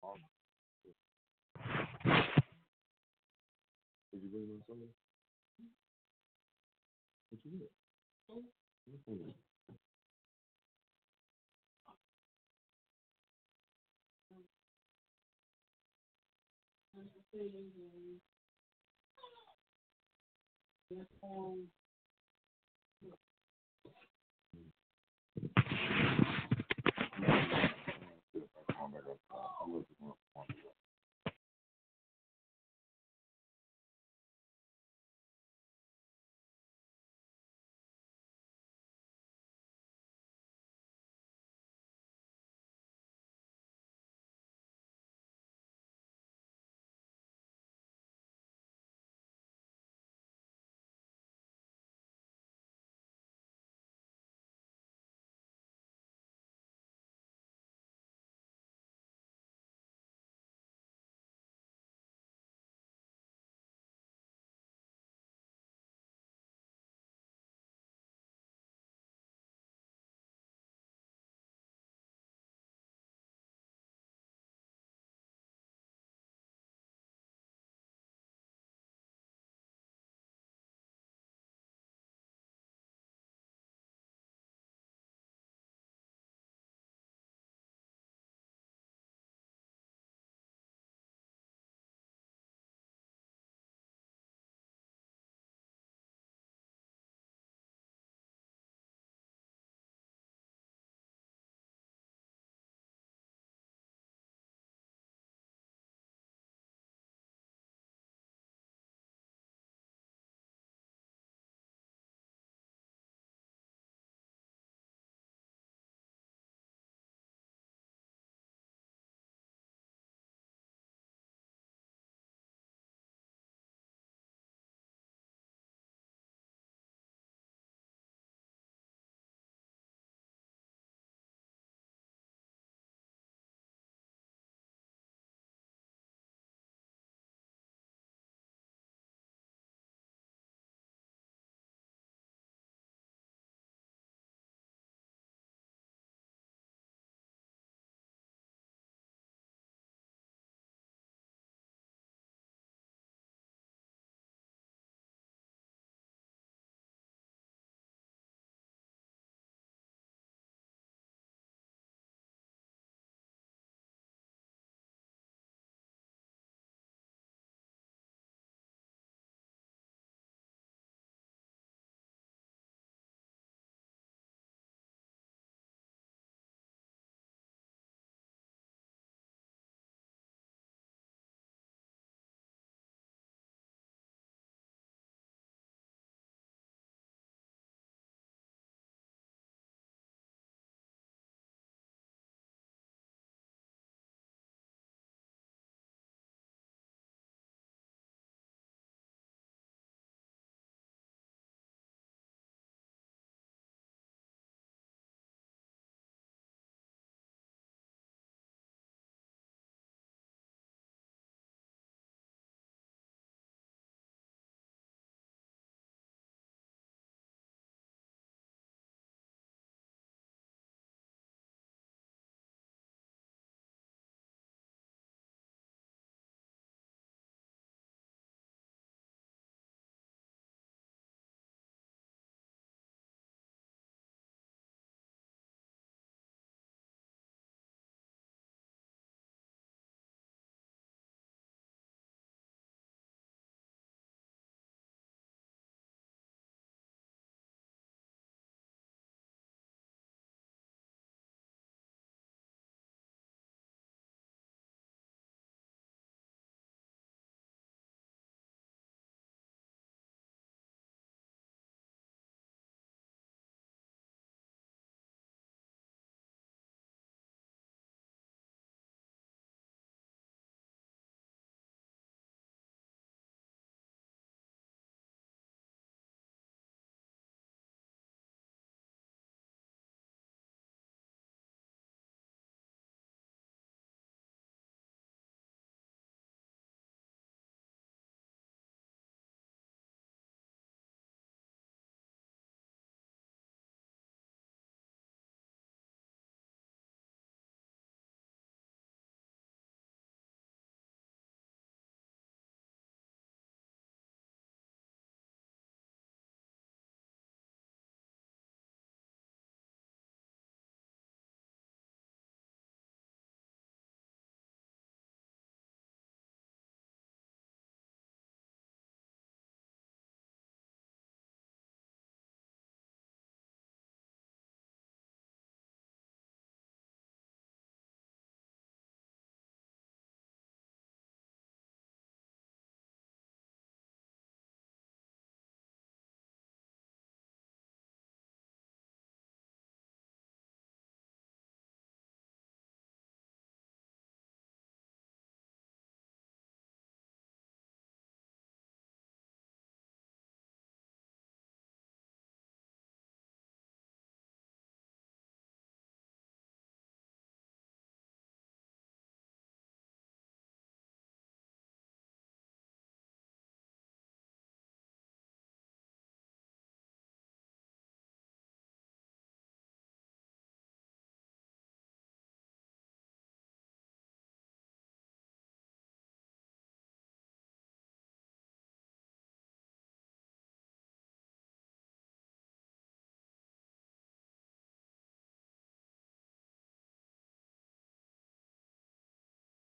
Did you bring on something? What you get? What's on it? That's